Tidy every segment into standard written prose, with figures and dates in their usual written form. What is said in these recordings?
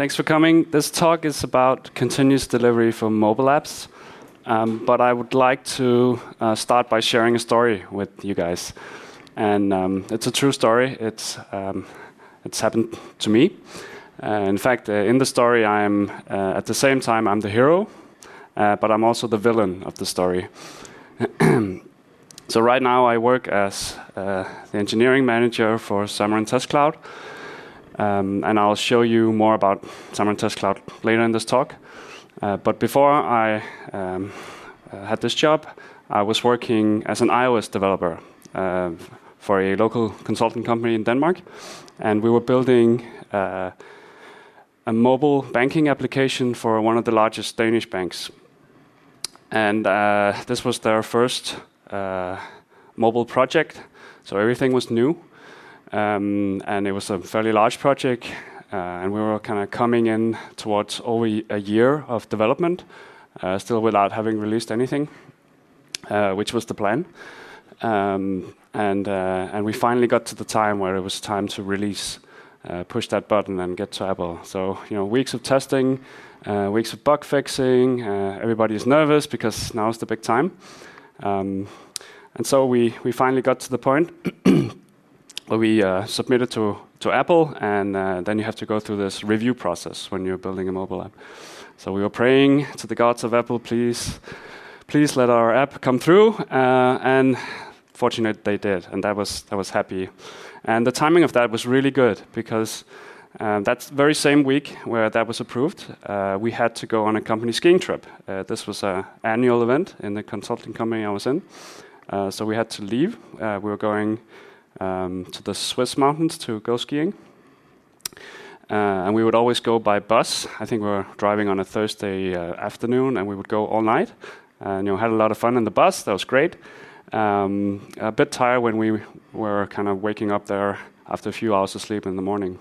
Thanks for coming. This talk is about continuous delivery for mobile apps, but I would like to start by sharing a story with you guys. And it's a true story. It's happened to me. In fact, in the story, I'm at the same time I'm the hero, but I'm also the villain of the story. So right now I work as the engineering manager for Xamarin Test Cloud. And I'll show you more about Xamarin Test Cloud later in this talk. But before I had this job, I was working as an iOS developer for a local consulting company in Denmark. And we were building a mobile banking application for one of the largest Danish banks. And this was their first mobile project, so everything was new. And it was a fairly large project, and we were kind of coming in towards over a year of development, still without having released anything, which was the plan. And we finally got to the time where it was time to release, push that button and get to Apple. So, weeks of testing, weeks of bug fixing, everybody is nervous because now's the big time. And so we finally got to the point where we submitted to Apple, and then you have to go through this review process when you're building a mobile app. So we were praying to the gods of Apple, please let our app come through, and fortunately they did, and that was happy. And the timing of that was really good because that very same week where that was approved, we had to go on a company skiing trip. This was an annual event in the consulting company I was in, so we had to leave. We were going to the Swiss mountains to go skiing. And we would always go by bus. I think we were driving on a Thursday afternoon, and we would go all night. And had a lot of fun in the bus. That was great. A bit tired when we were kind of waking up there after a few hours of sleep in the morning.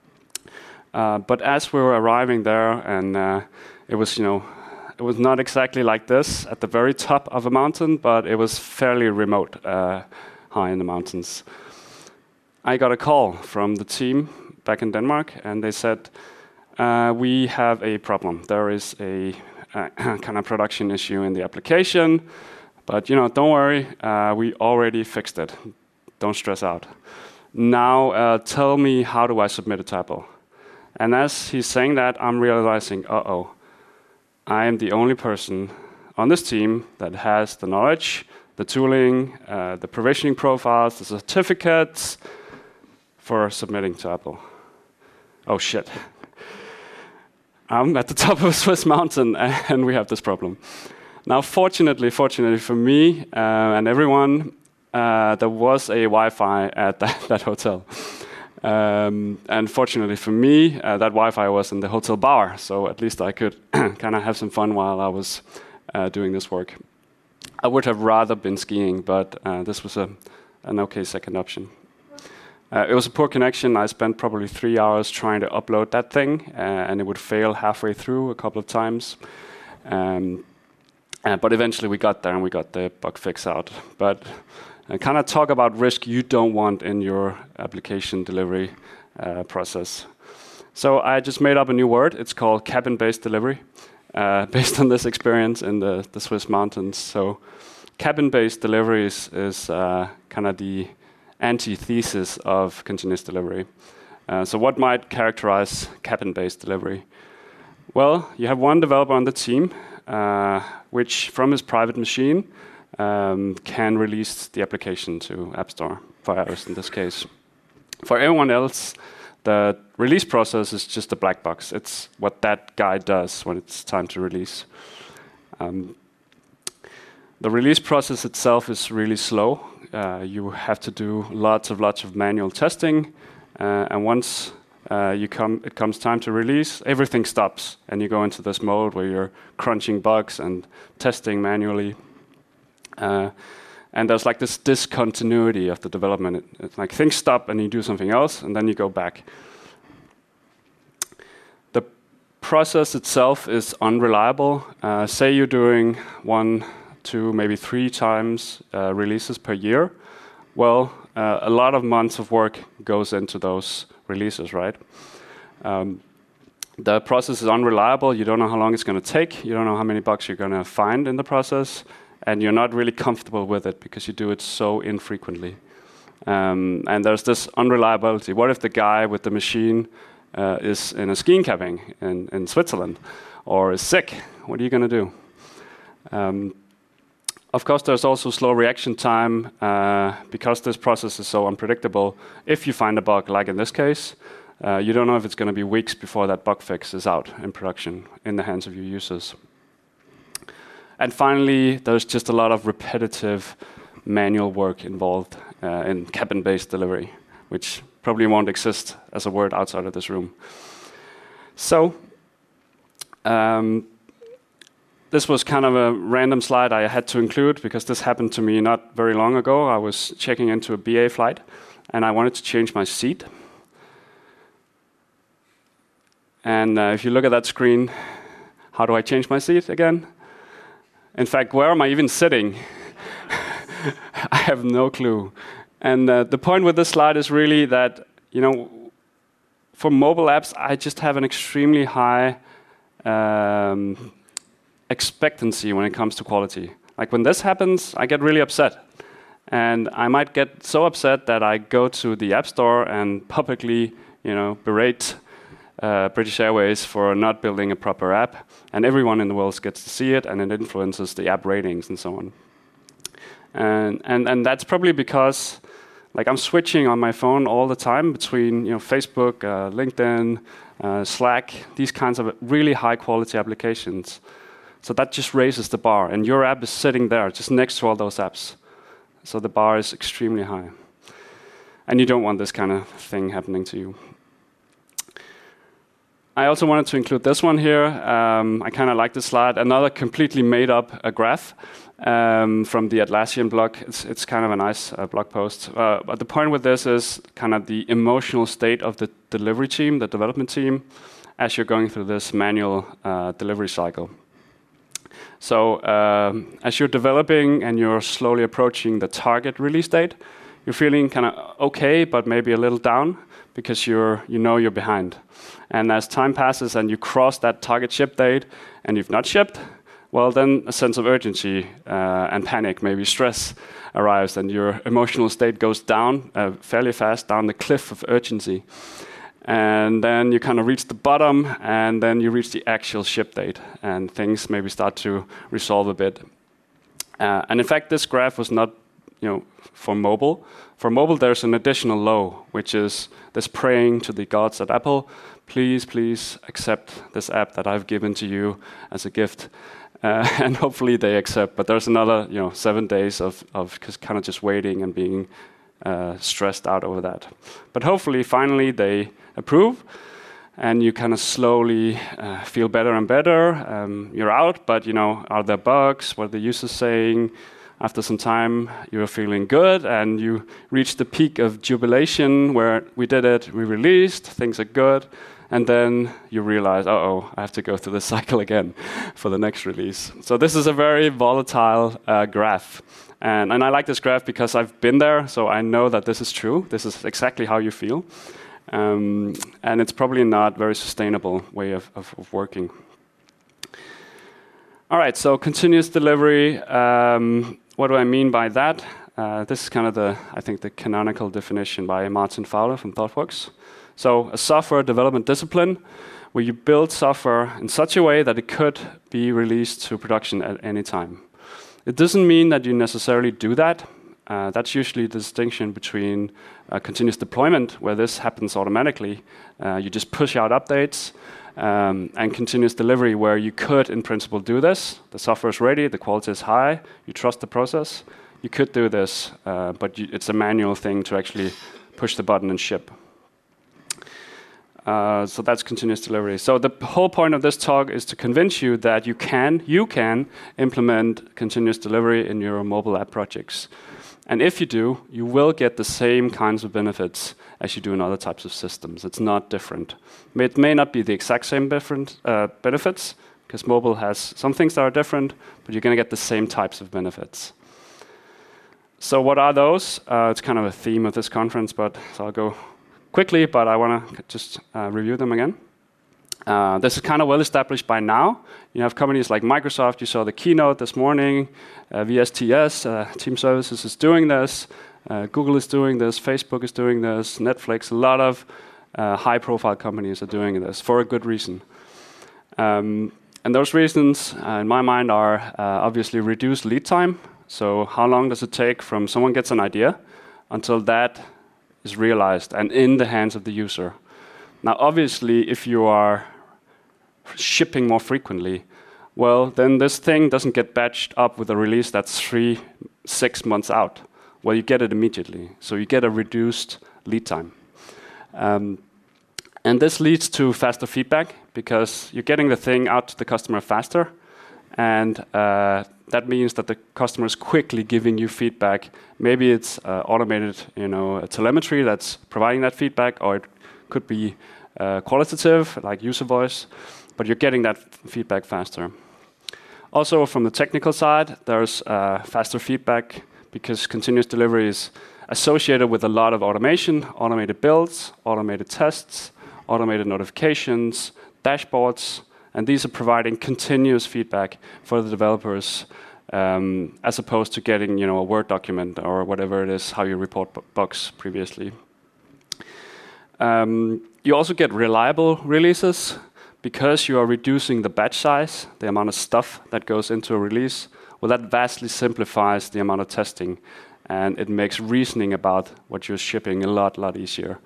But as we were arriving there, and it was not exactly like this at the very top of a mountain, but it was fairly remote, high in the mountains. I got a call from the team back in Denmark, and they said, we have a problem. There is a kind of production issue in the application, but don't worry, we already fixed it. Don't stress out. Now tell me, how do I submit it to Apple? And as he's saying that, I'm realizing, I am the only person on this team that has the knowledge, the tooling, the provisioning profiles, the certificates for submitting to Apple. Oh shit. I'm at the top of a Swiss mountain and we have this problem. Now fortunately for me and everyone, there was a Wi-Fi at that hotel. And fortunately for me, that Wi-Fi was in the hotel bar, so at least I could kind of have some fun while I was doing this work. I would have rather been skiing, but this was an okay second option. It was a poor connection. I spent probably 3 hours trying to upload that thing, and it would fail halfway through a couple of times. But eventually we got there and we got the bug fix out. But kind of talk about risk you don't want in your application delivery process. So I just made up a new word. It's called cabin-based delivery, based on this experience in the Swiss mountains. So cabin-based delivery is kind of the antithesis of continuous delivery. So what might characterize cabin-based delivery? Well, you have one developer on the team, which from his private machine can release the application to App Store, for iOS in this case. For everyone else, the release process is just a black box. It's what that guy does when it's time to release. The release process itself is really slow. You have to do lots of manual testing, and once it comes time to release, everything stops, and you go into this mode where you're crunching bugs and testing manually. And there's like this discontinuity of the development. It's like things stop and you do something else, and then you go back. The process itself is unreliable. Say you're doing 1, 2, maybe 3 times releases per year. Well, a lot of months of work goes into those releases, right? The process is unreliable. You don't know how long it's going to take. You don't know how many bugs you're going to find in the process. And you're not really comfortable with it because you do it so infrequently. And there's this unreliability. What if the guy with the machine is in a skiing camping in Switzerland or is sick? What are you going to do? Of course, there's also slow reaction time because this process is so unpredictable. If you find a bug, like in this case, you don't know if it's going to be weeks before that bug fix is out in production in the hands of your users. And finally, there's just a lot of repetitive manual work involved in cabin-based delivery, which probably won't exist as a word outside of this room. So this was kind of a random slide I had to include because this happened to me not very long ago. I was checking into a BA flight, and I wanted to change my seat. And if you look at that screen, how do I change my seat again? In fact, where am I even sitting? I have no clue. And the point with this slide is really that, for mobile apps, I just have an extremely high expectancy when it comes to quality. Like when this happens, I get really upset. And I might get so upset that I go to the App Store and publicly, berate British Airways for not building a proper app, and everyone in the world gets to see it, and it influences the app ratings and so on. And that's probably because, I'm switching on my phone all the time between Facebook, LinkedIn, Slack, these kinds of really high quality applications. So that just raises the bar, and your app is sitting there just next to all those apps. So the bar is extremely high, and you don't want this kind of thing happening to you. I also wanted to include this one here. I kind of like this slide. Another completely made up graph from the Atlassian blog. It's kind of a nice blog post. But the point with this is kind of the emotional state of the delivery team, the development team, as you're going through this manual delivery cycle. So as you're developing and you're slowly approaching the target release date, you're feeling kind of okay, but maybe a little down because you're behind. And as time passes and you cross that target ship date and you've not shipped, well, then a sense of urgency and panic, maybe stress arrives, and your emotional state goes down fairly fast, down the cliff of urgency. And then you kind of reach the bottom, and then you reach the actual ship date, and things maybe start to resolve a bit. And in fact, this graph was not for mobile. For mobile, there's an additional low, which is this praying to the gods at Apple, please accept this app that I've given to you as a gift. And hopefully they accept. But there's another 7 days of kind of just waiting and being stressed out over that. But hopefully, finally, they approve. And you kind of slowly feel better and better. You're out, but are there bugs? What are the users saying? After some time, you're feeling good, and you reach the peak of jubilation where we did it, we released, things are good, and then you realize, I have to go through the cycle again for the next release. So this is a very volatile graph. And I like this graph because I've been there, so I know that this is true. This is exactly how you feel. And it's probably not a very sustainable way of working. All right, so continuous delivery. What do I mean by that? This is kind of the canonical definition by Martin Fowler from ThoughtWorks. So a software development discipline where you build software in such a way that it could be released to production at any time. It doesn't mean that you necessarily do that. That's usually the distinction between continuous deployment, where this happens automatically. You just push out updates, and continuous delivery, where you could, in principle, do this. The software is ready, the quality is high, you trust the process. You could do this, but it's a manual thing to actually push the button and ship. So that's continuous delivery. So the whole point of this talk is to convince you that you can implement continuous delivery in your mobile app projects. And if you do, you will get the same kinds of benefits as you do in other types of systems. It's not different. It may not be the exact same benefits, because mobile has some things that are different, but you're going to get the same types of benefits. So what are those? It's kind of a theme of this conference, so I'll go quickly, but I want to just review them again. This is kind of well established by now. You have companies like Microsoft. You saw the keynote this morning. VSTS, Team Services, is doing this. Google is doing this. Facebook is doing this. Netflix, a lot of high-profile companies are doing this for a good reason. And those reasons, in my mind, are obviously reduced lead time. So how long does it take from someone gets an idea until that is realized and in the hands of the user? Now, obviously, if you are shipping more frequently, well, then this thing doesn't get batched up with a release that's 3-6 months out. Well, you get it immediately. So you get a reduced lead time. And this leads to faster feedback because you're getting the thing out to the customer faster. And that means that the customer is quickly giving you feedback. Maybe it's automated, a telemetry that's providing that feedback, or it could be qualitative, like user voice. But you're getting that feedback faster. Also, from the technical side, there's faster feedback because continuous delivery is associated with a lot of automation, automated builds, automated tests, automated notifications, dashboards, and these are providing continuous feedback for the developers as opposed to getting a Word document or whatever it is, how you report bugs previously. You also get reliable releases because you are reducing the batch size, the amount of stuff that goes into a release. Well, that vastly simplifies the amount of testing, and it makes reasoning about what you're shipping a lot easier.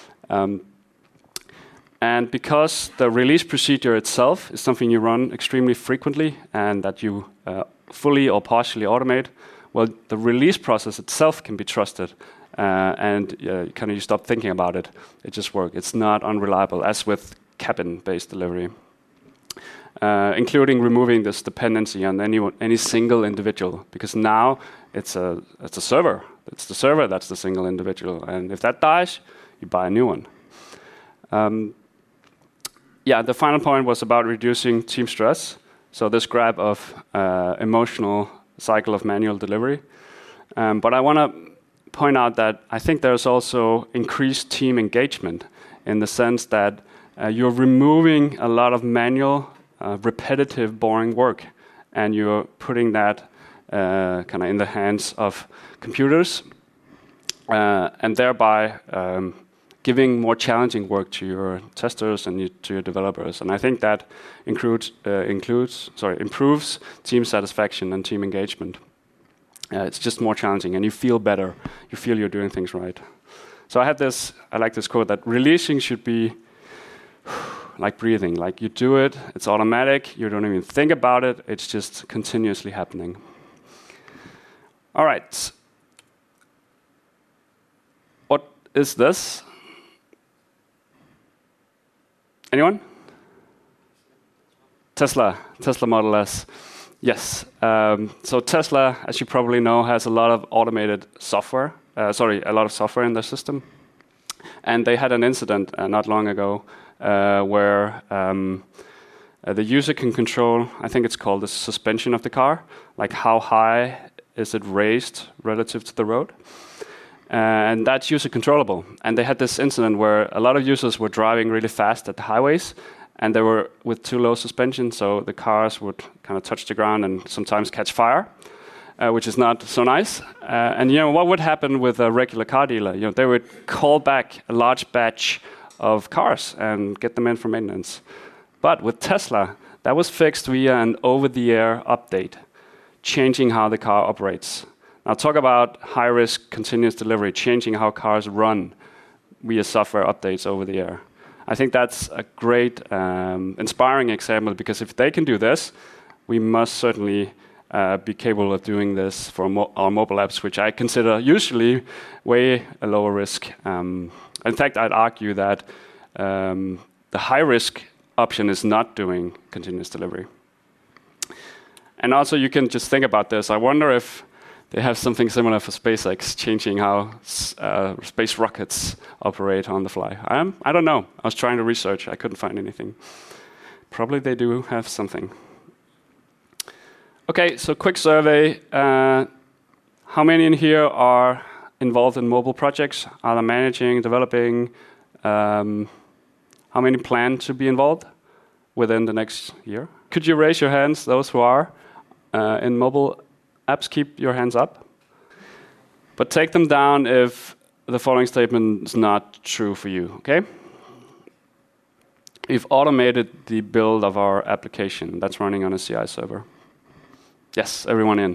And because the release procedure itself is something you run extremely frequently and that you fully or partially automate, well, the release process itself can be trusted, and kind of you stop thinking about it. It just works. It's not unreliable, as with cabin-based delivery, including removing this dependency on any single individual, because now it's a server. It's the server that's the single individual, and if that dies, you buy a new one. The final point was about reducing team stress. So this grab of emotional cycle of manual delivery. But I want to point out that I think there's also increased team engagement in the sense that you're removing a lot of manual, repetitive, boring work, and you're putting that kind of in the hands of computers, and thereby giving more challenging work to your testers and to your developers. And I think that improves team satisfaction and team engagement. It's just more challenging, and you feel better. You feel you're doing things right. So I like this quote that releasing should be like breathing. Like you do it, it's automatic, you don't even think about it, it's just continuously happening. All right. What is this? Anyone? Tesla Model S. Yes. So Tesla, as you probably know, has a lot of automated software. A lot of software in their system. And they had an incident not long ago where the user can control, I think it's called the suspension of the car, like how high is it raised relative to the road. And that's user controllable. And they had this incident where a lot of users were driving really fast at the highways, and they were with too low suspension, so the cars would kind of touch the ground and sometimes catch fire, which is not so nice. And what would happen with a regular car dealer? They would call back a large batch of cars and get them in for maintenance. But with Tesla, that was fixed via an over-the-air update, changing how the car operates. Now talk about high-risk continuous delivery, changing how cars run via software updates over the air. I think that's a great, inspiring example, because if they can do this, we must certainly be capable of doing this for our mobile apps, which I consider usually way a lower risk. In fact, I'd argue that the high-risk option is not doing continuous delivery. And also, you can just think about this. I wonder if they have something similar for SpaceX, changing how space rockets operate on the fly. I don't know. I was trying to research. I couldn't find anything. Probably they do have something. Okay, so quick survey. How many in here are involved in mobile projects, either managing, developing? How many plan to be involved? within the next year? Could you raise your hands, those who are in mobile apps? Keep your hands up. But take them down if the following statement is not true for you, okay? We've automated the build of our application that's running on a CI server. Yes, everyone in.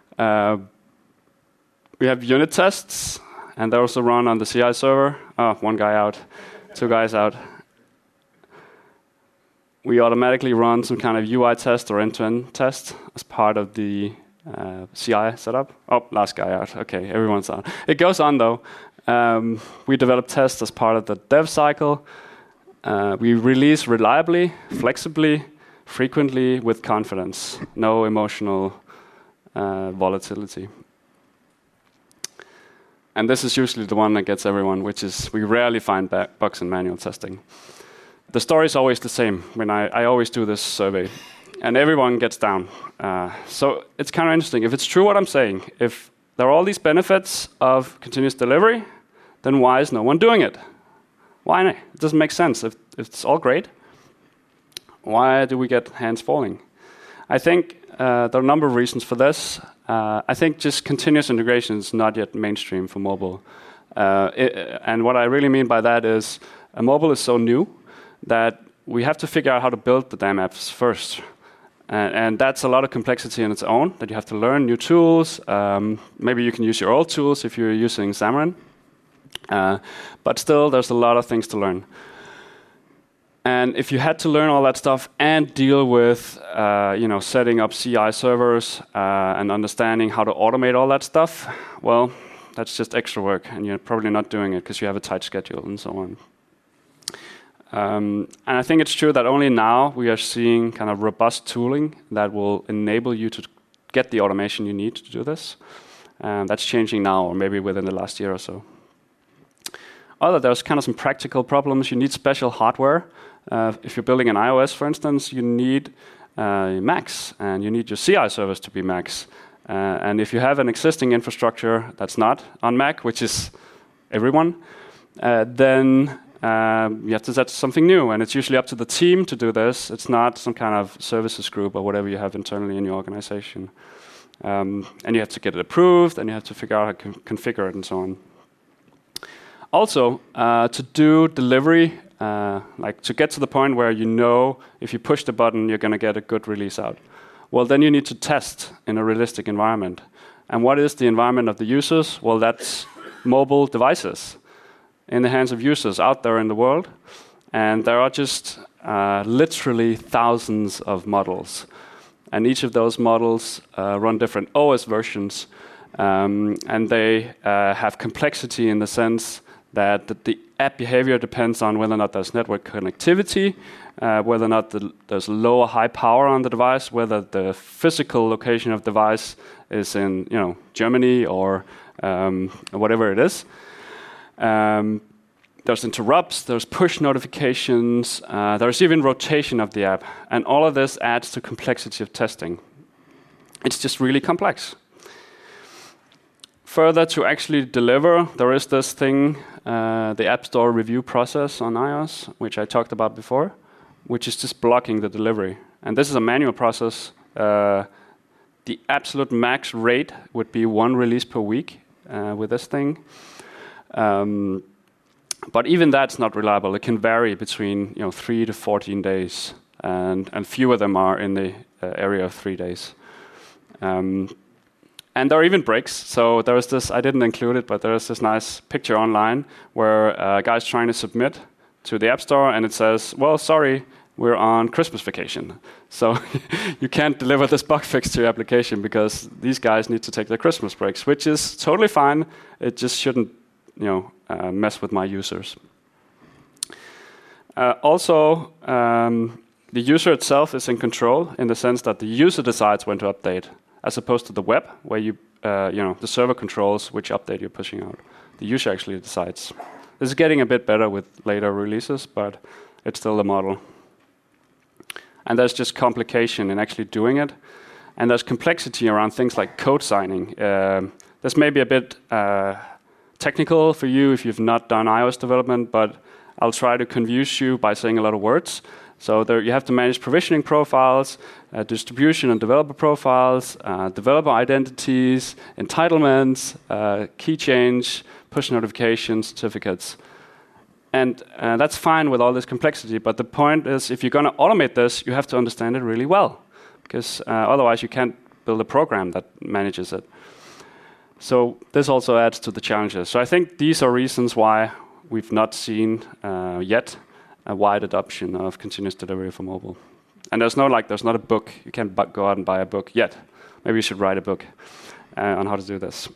We have unit tests, and they're also run on the CI server. Oh, one guy out, 2 guys out. We automatically run some kind of UI test or end-to-end test as part of the CI setup. Oh, last guy out. Okay, everyone's out. It goes on, though. We develop tests as part of the dev cycle. We release reliably, flexibly, frequently, with confidence. No emotional volatility. And this is usually the one that gets everyone, which is we rarely find bugs in manual testing. The story is always the same. When I always do this survey, and everyone gets down. So it's kind of interesting. If it's true what I'm saying, if there are all these benefits of continuous delivery, then why is no one doing it? Why not? It doesn't make sense. If it's all great, why do we get hands falling? I think there are a number of reasons for this. I think just continuous integration is not yet mainstream for mobile. And what I really mean by that is mobile is so new that we have to figure out how to build the damn apps first. And that's a lot of complexity in its own, that you have to learn new tools. Maybe you can use your old tools if you're using Xamarin. But still, there's a lot of things to learn. And if you had to learn all that stuff and deal with, setting up CI servers and understanding how to automate all that stuff, well, that's just extra work, and you're probably not doing it because you have a tight schedule and so on. And I think it's true that only now we are seeing kind of robust tooling that will enable you to get the automation you need to do this. That's changing now, or maybe within the last year or so. There's kind of some practical problems. You need special hardware. If you're building an iOS, for instance, you need Macs, and you need your CI servers to be Macs. And if you have an existing infrastructure that's not on Mac, which is everyone, then you have to set something new, and it's usually up to the team to do this. It's not some kind of services group or whatever you have internally in your organization. And you have to get it approved, and you have to figure out how to configure it and so on. Also, to do delivery, like to get to the point where you know if you push the button, you're going to get a good release out. Well, then you need to test in a realistic environment. And what is the environment of the users? Well, that's mobile devices in the hands of users out there in the world. And there are just literally thousands of models. And each of those models run different OS versions. And they have complexity in the sense that the app behavior depends on whether or not there's network connectivity, whether or not there's low or high power on the device, whether the physical location of the device is in Germany or whatever it is. There's interrupts, there's push notifications, there's even rotation of the app. And all of this adds to complexity of testing. It's just really complex. Further, to actually deliver, there is this thing, the App Store review process on iOS, which I talked about before, which is just blocking the delivery. And this is a manual process. The absolute max rate would be 1 release per week with this thing. But even that's not reliable. It can vary between 3 to 14 days, and few of them are in the area of 3 days. And there are even breaks. So there is this, I didn't include it, but there is this nice picture online where a guy's trying to submit to the App Store, and it says, well, sorry, we're on Christmas vacation. So you can't deliver this bug fix to your application because these guys need to take their Christmas breaks, which is totally fine. It just shouldn't mess with my users. Also, the user itself is in control in the sense that the user decides when to update, as opposed to the web, where the server controls which update you're pushing out. The user actually decides. This is getting a bit better with later releases, but it's still the model. And there's just complication in actually doing it. And there's complexity around things like code signing. This may be a bit technical for you if you've not done iOS development, but I'll try to confuse you by saying a lot of words. So there you have to manage provisioning profiles, distribution and developer profiles, developer identities, entitlements, key change, push notifications, certificates. And that's fine with all this complexity, but the point is if you're going to automate this, you have to understand it really well, because otherwise you can't build a program that manages it. So this also adds to the challenges. So I think these are reasons why we've not seen yet a wide adoption of continuous delivery for mobile. And there's not a book. You can't go out and buy a book yet. Maybe you should write a book on how to do this.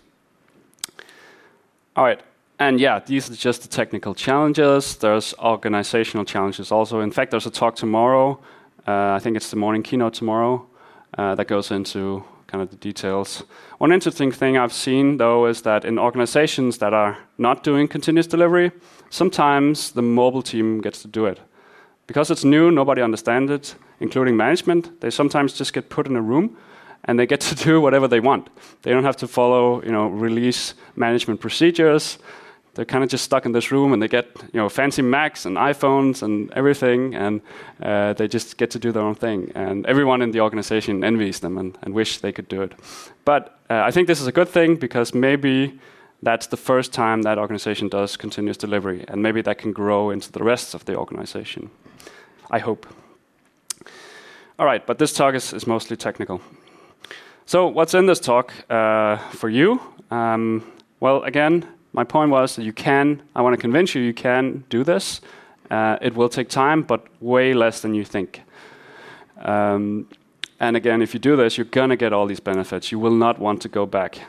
All right. And yeah, these are just the technical challenges. There's organizational challenges also. In fact, there's a talk tomorrow. I think it's the morning keynote tomorrow that goes into kind of the details. One interesting thing I've seen, though, is that in organizations that are not doing continuous delivery, sometimes the mobile team gets to do it. Because it's new, nobody understands it, including management. They sometimes just get put in a room and they get to do whatever they want. They don't have to follow, release management procedures. They're kind of just stuck in this room and they get, fancy Macs and iPhones and everything, and they just get to do their own thing. And everyone in the organization envies them and wish they could do it. But I think this is a good thing because maybe that's the first time that organization does continuous delivery, and maybe that can grow into the rest of the organization. I hope. All right, but this talk is mostly technical. So what's in this talk for you? Well, again, my point was that I want to convince you can do this. It will take time, but way less than you think. And again, if you do this, you're going to get all these benefits. You will not want to go back.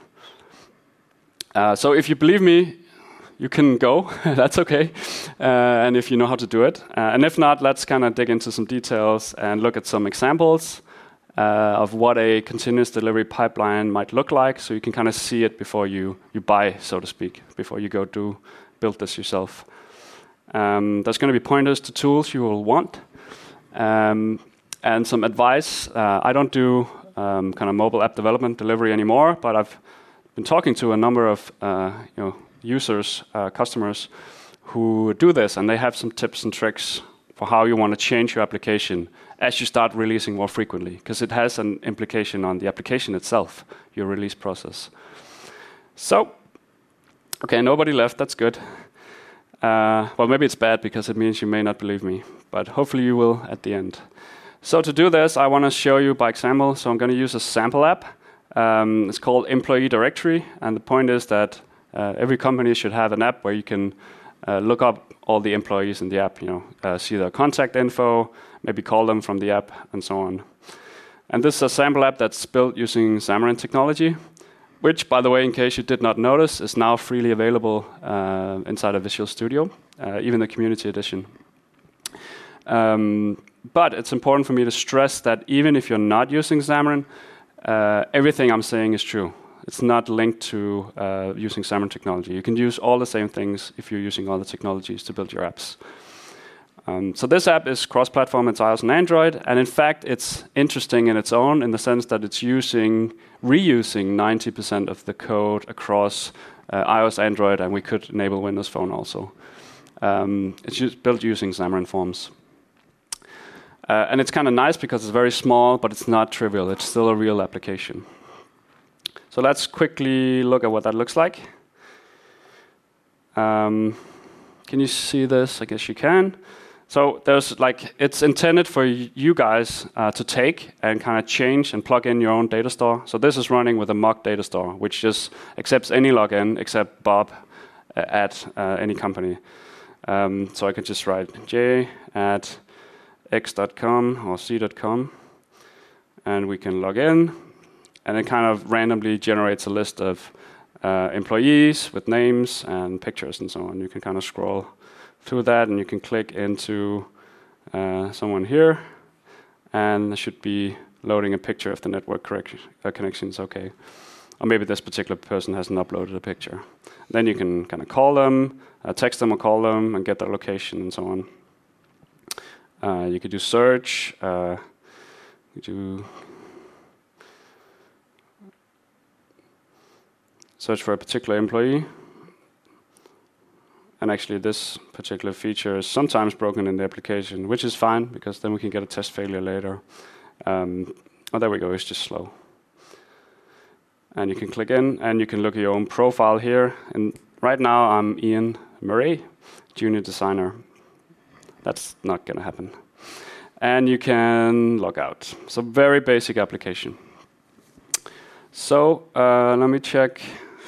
So if you believe me, you can go. That's okay. And if you know how to do it. And if not, let's kind of dig into some details and look at some examples of what a continuous delivery pipeline might look like, so you can kind of see it before you buy, so to speak, before you go build this yourself. There's going to be pointers to tools you will want, and some advice. I don't do kind of mobile app development delivery anymore, but I've been talking to a number of users, customers who do this, and they have some tips and tricks for how you want to change your application as you start releasing more frequently, because it has an implication on the application itself, your release process. So, okay, nobody left, that's good. Well, maybe it's bad because it means you may not believe me, but hopefully you will at the end. So to do this, I want to show you by example. So I'm going to use a sample app. It's called Employee Directory, and the point is that every company should have an app where you can look up all the employees in the app, see their contact info, maybe call them from the app, and so on. And this is a sample app that's built using Xamarin technology, which, by the way, in case you did not notice, is now freely available inside of Visual Studio, even the Community Edition. But it's important for me to stress that even if you're not using Xamarin, everything I'm saying is true. It's not linked to using Xamarin technology. You can use all the same things if you're using all the technologies to build your apps. So this app is cross-platform, it's iOS and Android, and in fact it's interesting in its own in the sense that it's reusing 90% of the code across iOS, Android, and we could enable Windows Phone also. It's built using Xamarin Forms. And it's kind of nice because it's very small, but it's not trivial. It's still a real application. So let's quickly look at what that looks like. Can you see this? I guess you can. So it's intended for you guys to take and kind of change and plug in your own data store. So this is running with a mock data store, which just accepts any login except Bob at any company. So I could just write j@x.com or c.com, and we can log in, and it kind of randomly generates a list of employees with names and pictures and so on. You can kind of scroll through that, and you can click into someone here, and it should be loading a picture if the network connection is okay. Or maybe this particular person hasn't uploaded a picture. Then you can kind of call them, text them or call them, and get their location and so on. You could do search. You do search for a particular employee. And actually, this particular feature is sometimes broken in the application, which is fine, because then we can get a test failure later. Oh, there we go, it's just slow. And you can click in, and you can look at your own profile here. And right now, I'm Ian Murray, junior designer. That's not going to happen. And you can log out. So very basic application. So let me check.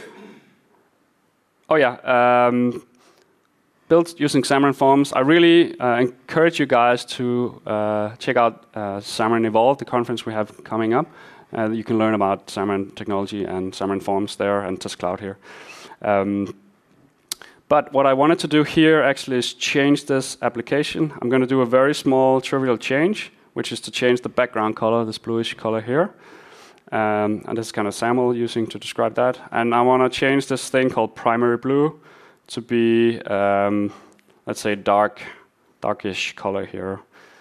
Oh yeah, built using Xamarin Forms. I really encourage you guys to check out Xamarin Evolve, the conference we have coming up. You can learn about Xamarin technology and Xamarin Forms there and Test Cloud here. But what I wanted to do here actually is change this application. I'm going to do a very small trivial change, which is to change the background color, this bluish color here. And this is kind of SAML using to describe that. And I want to change this thing called primary blue to be, let's say, darkish color here.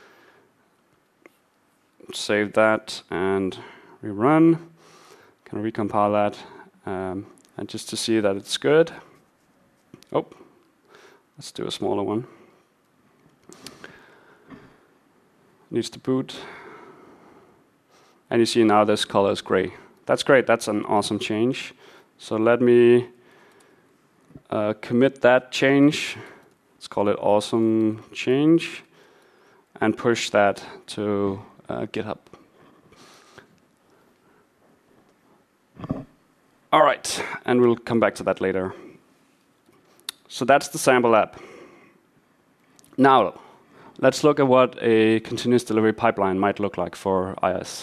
Save that and rerun. Can recompile that. And just to see that it's good. Oh, let's do a smaller one. Needs to boot. And you see now this color is gray. That's great. That's an awesome change. So let me commit that change. Let's call it awesome change. And push that to GitHub. All right. And we'll come back to that later. So that's the sample app. Now, let's look at what a continuous delivery pipeline might look like for iOS.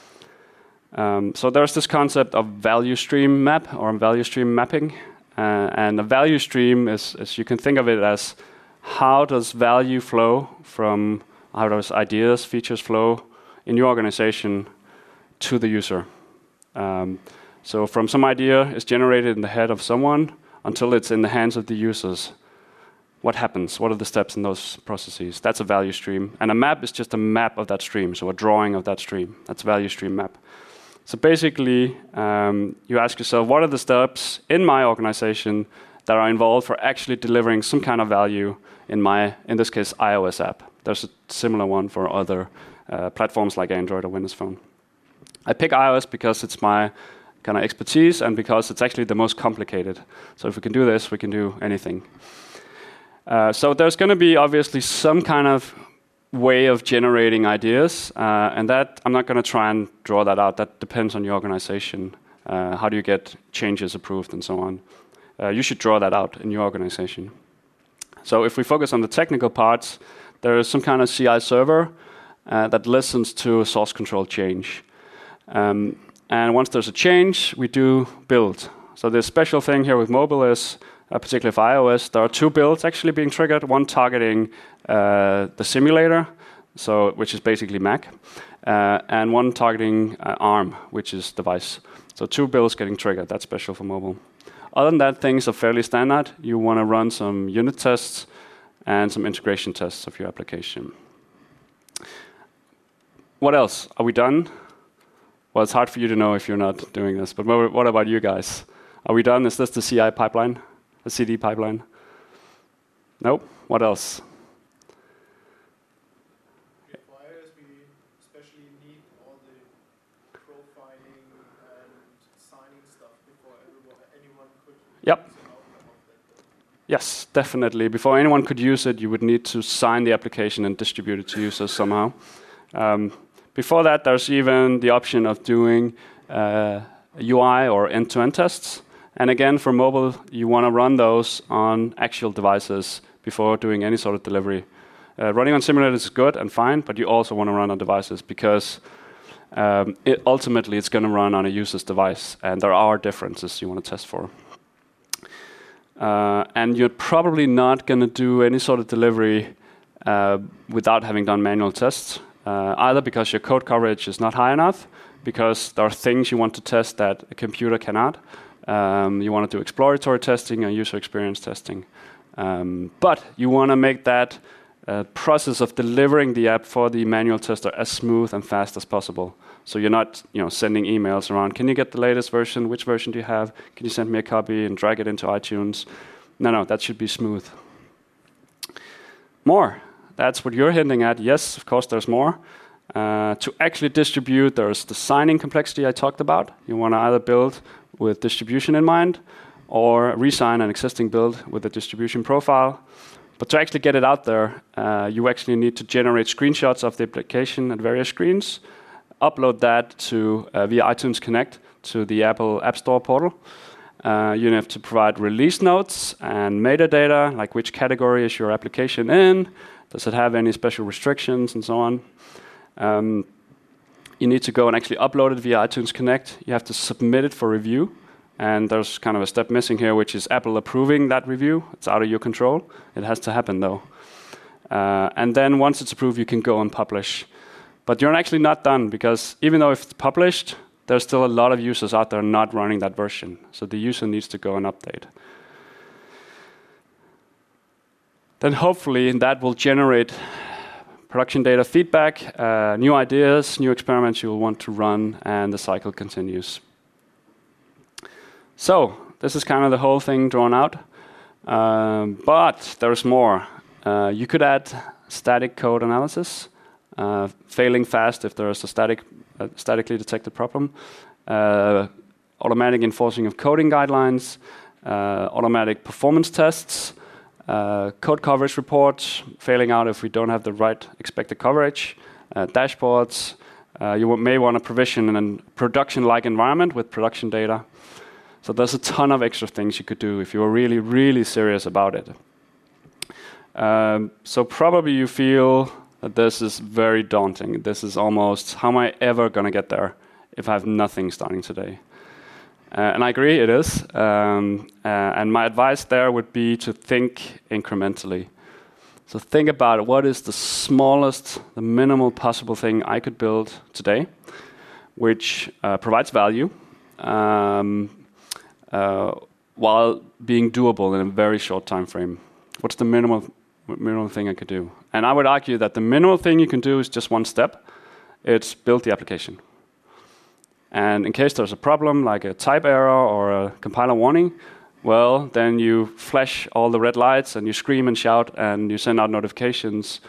So there's this concept of value stream map or value stream mapping. And a value stream is you can think of it as how does value flow from, how does ideas, features flow in your organization to the user. So from some idea is generated in the head of someone until it's in the hands of the users. What happens? What are the steps in those processes? That's a value stream. And a map is just a map of that stream, so a drawing of that stream. That's a value stream map. So basically, you ask yourself, what are the steps in my organization that are involved for actually delivering some kind of value in my, in this case, iOS app? There's a similar one for other platforms like Android or Windows Phone. I pick iOS because it's my kind of expertise and because it's actually the most complicated. So if we can do this, we can do anything. So there's going to be obviously some kind of way of generating ideas, and that I'm not going to try and draw that out. That depends on your organization. How do you get changes approved and so on? You should draw that out in your organization. So if we focus on the technical parts, there is some kind of CI server that listens to a source control change. And once there's a change, we do build. So the special thing here with mobile is, particularly for iOS, there are two builds actually being triggered, one targeting the simulator, so which is basically Mac, and one targeting ARM, which is device. So two builds getting triggered. That's special for mobile. Other than that, things are fairly standard. You want to run some unit tests and some integration tests of your application. What else? Are we done? Well, it's hard for you to know if you're not doing this, but what about you guys? Are we done? Is this the CI pipeline? The CD pipeline? Nope. What else? For iOS, we especially need all the profiling and signing stuff before anyone could use an outcome of that. Yes, definitely. Before anyone could use it, you would need to sign the application and distribute it to users somehow. Before that, there's even the option of doing UI or end-to-end tests. And again, for mobile, you want to run those on actual devices before doing any sort of delivery. Running on simulators is good and fine, but you also want to run on devices because ultimately it's going to run on a user's device, and there are differences you want to test for. And you're probably not going to do any sort of delivery without having done manual tests. Either because your code coverage is not high enough, because there are things you want to test that a computer cannot. You want to do exploratory testing and user experience testing. But you want to make that process of delivering the app for the manual tester as smooth and fast as possible. So you're not sending emails around, can you get the latest version? Which version do you have? Can you send me a copy and drag it into iTunes? No, that should be smooth. More. That's what you're hinting at. Yes, of course, there's more. To actually distribute, there's the signing complexity I talked about. You want to either build with distribution in mind or resign an existing build with a distribution profile. But to actually get it out there, you actually need to generate screenshots of the application at various screens, upload that to via iTunes Connect to the Apple App Store portal. You have to provide release notes and metadata, like which category is your application in, does it have any special restrictions, and so on. You need to go and actually upload it via iTunes Connect. You have to submit it for review. And there's kind of a step missing here, which is Apple approving that review. It's out of your control. It has to happen, though. And then once it's approved, you can go and publish. But you're actually not done, because even though it's published, there's still a lot of users out there not running that version. So the user needs to go and update. Then hopefully that will generate production data feedback, new ideas, new experiments you will want to run, and the cycle continues. So this is kind of the whole thing drawn out. But there's more. You could add static code analysis, failing fast if there is a statically detected problem, automatic enforcing of coding guidelines, automatic performance tests, code coverage reports, failing out if we don't have the right expected coverage, dashboards. You may want to provision in a production-like environment with production data. So there's a ton of extra things you could do if you're really, really serious about it. So probably you feel that this is very daunting. This is almost, how am I ever going to get there if I have nothing starting today? And I agree, it is. And my advice there would be to think incrementally. So think about what is the smallest, the minimal possible thing I could build today, which provides value, while being doable in a very short time frame. What's the minimal thing I could do? And I would argue that the minimal thing you can do is just one step. It's build the application. And in case there's a problem, like a type error or a compiler warning, well, then you flash all the red lights and you scream and shout and you send out notifications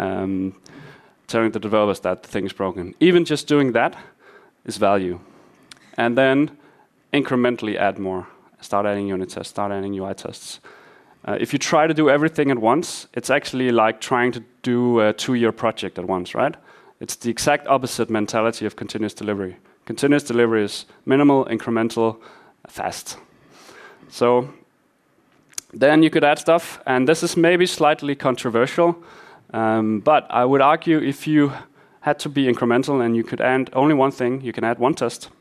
telling the developers that the thing is broken. Even just doing that is value. And then incrementally add more. Start adding unit tests, start adding UI tests. If you try to do everything at once, it's actually like trying to do a 2-year project at once, right? It's the exact opposite mentality of continuous delivery. Continuous delivery is minimal, incremental, fast. So then you could add stuff, and this is maybe slightly controversial, but I would argue if you had to be incremental and you could add only one thing, you can add one test.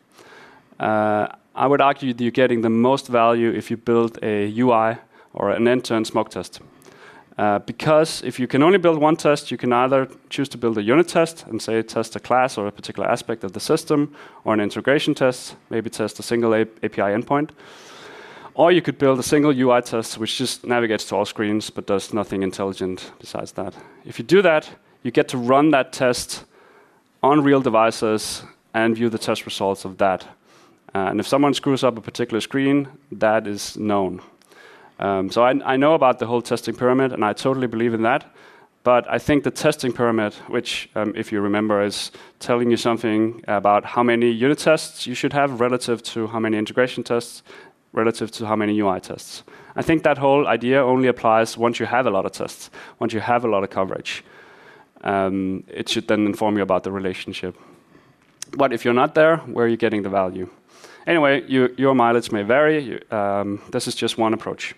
I would argue that you're getting the most value if you build a UI or an end-to-end smoke test. Because if you can only build one test, you can either choose to build a unit test and say test a class or a particular aspect of the system, or an integration test, maybe test a single API endpoint. Or you could build a single UI test which just navigates to all screens but does nothing intelligent besides that. If you do that, you get to run that test on real devices and view the test results of that. And if someone screws up a particular screen, that is known. So I know about the whole testing pyramid, and I totally believe in that. But I think the testing pyramid, which, if you remember, is telling you something about how many unit tests you should have relative to how many integration tests, relative to how many UI tests. I think that whole idea only applies once you have a lot of tests, once you have a lot of coverage. It should then inform you about the relationship. But if you're not there, where are you getting the value? Anyway, your mileage may vary. This is just one approach.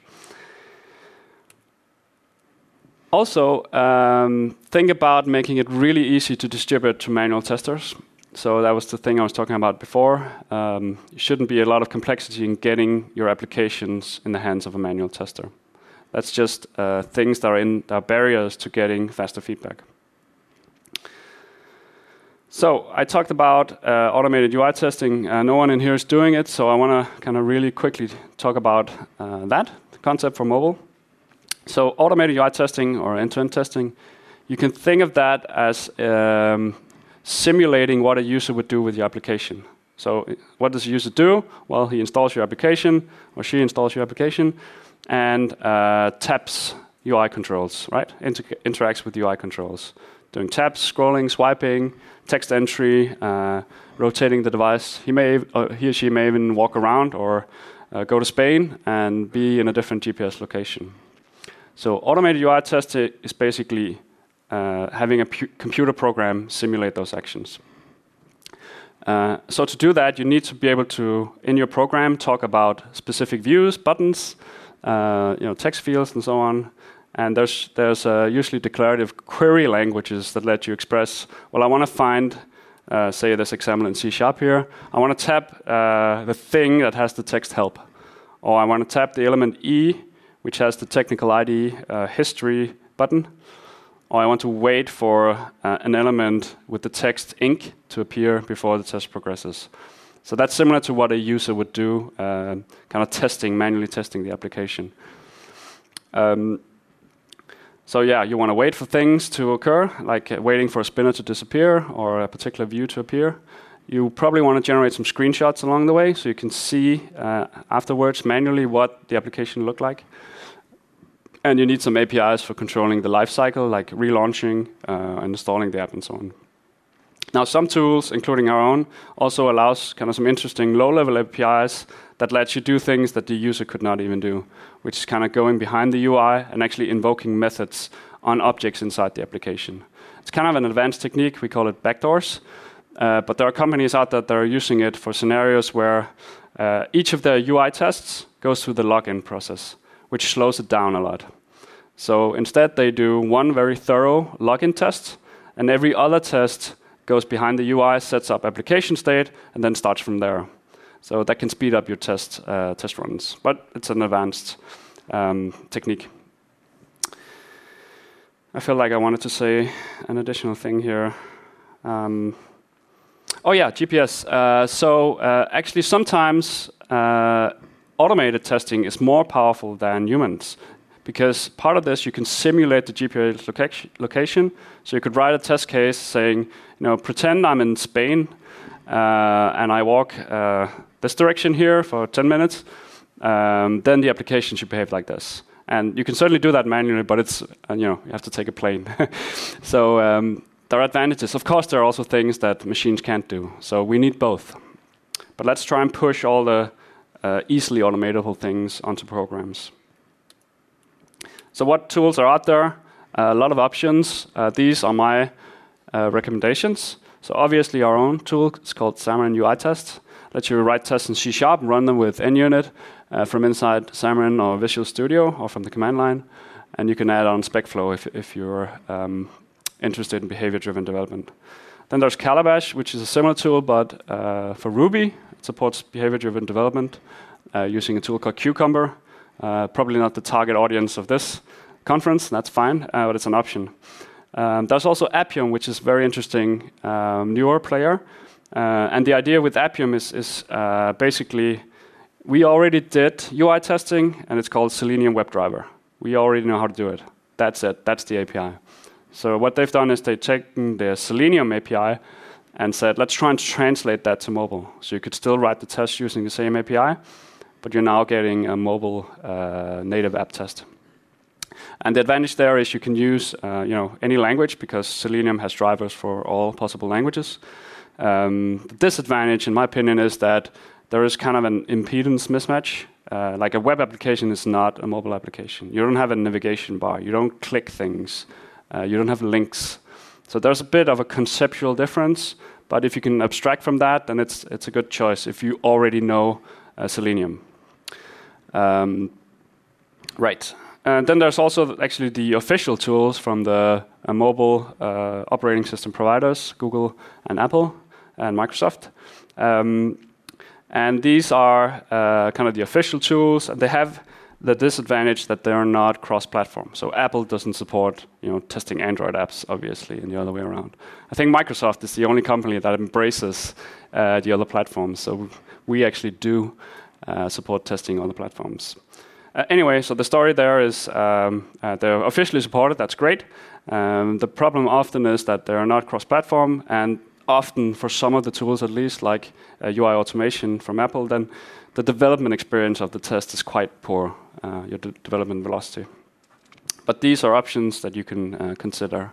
Also, think about making it really easy to distribute to manual testers. So that was the thing I was talking about before. There shouldn't be a lot of complexity in getting your applications in the hands of a manual tester. That's just things that are barriers to getting faster feedback. So I talked about automated UI testing. No one in here is doing it, so I want to kind of really quickly talk about that concept for mobile. So automated UI testing or end-to-end testing, you can think of that as simulating what a user would do with your application. So what does a user do? Well, he installs your application, or she installs your application. and taps UI controls, right? Interacts with UI controls, doing taps, scrolling, swiping, text entry, rotating the device. He or she may even walk around or go to Spain and be in a different GPS location. So automated UI test is basically having a computer program simulate those actions. So to do that, you need to be able to, in your program, talk about specific views, buttons, text fields, and so on. And there's usually declarative query languages that let you express, well, I want to find, say this example in C# here, I want to tap the thing that has the text help. Or I want to tap the element E, which has the technical ID history button. Or I want to wait for an element with the text ink to appear before the test progresses. So that's similar to what a user would do, kind of manually testing the application. So yeah, you want to wait for things to occur, like waiting for a spinner to disappear or a particular view to appear. You probably want to generate some screenshots along the way so you can see afterwards manually what the application looked like. And you need some APIs for controlling the life cycle, like relaunching and installing the app and so on. Now, some tools, including our own, also allows kind of some interesting low-level APIs that lets you do things that the user could not even do, which is kind of going behind the UI and actually invoking methods on objects inside the application. It's kind of an advanced technique. We call it backdoors. But there are companies out there that are using it for scenarios where each of their UI tests goes through the login process, which slows it down a lot. So instead, they do one very thorough login test, and every other test goes behind the UI, sets up application state, and then starts from there. So that can speed up your test runs. But it's an advanced technique. I feel like I wanted to say an additional thing here. Oh yeah, GPS. Actually, sometimes automated testing is more powerful than humans, because part of this you can simulate the GPS location. So you could write a test case saying, pretend I'm in Spain and I walk this direction here for 10 minutes. Then the application should behave like this. And you can certainly do that manually, but it's you have to take a plane. So there are advantages. Of course, there are also things that machines can't do. So we need both. But let's try and push all the easily automatable things onto programs. So what tools are out there? A lot of options. These are my recommendations. So obviously our own tool is called Xamarin UI Test. Lets you write tests in C# and run them with NUnit from inside Xamarin or Visual Studio or from the command line. And you can add on SpecFlow if you're interested in behavior-driven development. Then there's Calabash, which is a similar tool, but for Ruby. It supports behavior-driven development using a tool called Cucumber. Probably not the target audience of this conference, that's fine, but it's an option. There's also Appium, which is very interesting, newer player. And the idea with Appium is basically, we already did UI testing, and it's called Selenium WebDriver. We already know how to do it. That's it, that's the API. So what they've done is they've taken the Selenium API and said, let's try and translate that to mobile. So you could still write the test using the same API, but you're now getting a mobile native app test. And the advantage there is you can use any language, because Selenium has drivers for all possible languages. The disadvantage, in my opinion, is that there is kind of an impedance mismatch. Like a web application is not a mobile application. You don't have a navigation bar. You don't click things. You don't have links. So there's a bit of a conceptual difference. But if you can abstract from that, then it's a good choice if you already know Selenium. Right. And then there's also actually the official tools from the mobile operating system providers, Google and Apple and Microsoft. And these are kind of the official tools, and they have the disadvantage that they are not cross-platform. So Apple doesn't support testing Android apps, obviously, and the other way around. I think Microsoft is the only company that embraces the other platforms. So we actually do support testing on the platforms. Anyway, so the story there is they're officially supported. That's great. The problem often is that they are not cross-platform, and often, for some of the tools at least, like UI automation from Apple, then the development experience of the test is quite poor, your development velocity. But these are options that you can consider.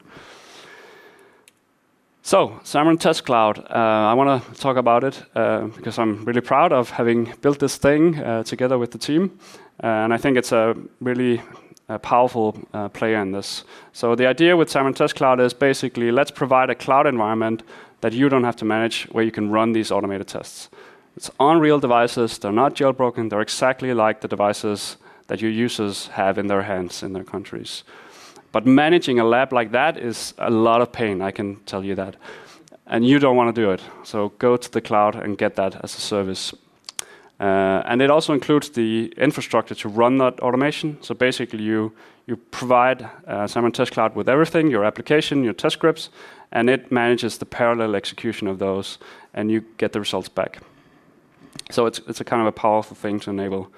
So, Xamarin Test Cloud, I want to talk about it because I'm really proud of having built this thing together with the team. And I think it's a really powerful player in this. So the idea with Xamarin Test Cloud is basically, let's provide a cloud environment that you don't have to manage, where you can run these automated tests. It's on real devices, they're not jailbroken, they're exactly like the devices that your users have in their hands in their countries. But managing a lab like that is a lot of pain, I can tell you that. And you don't want to do it. So go to the cloud and get that as a service. And it also includes the infrastructure to run that automation. So basically you provide Xamarin Test Cloud with everything, your application, your test scripts, and it manages the parallel execution of those, and you get the results back. So it's a kind of a powerful thing to enable.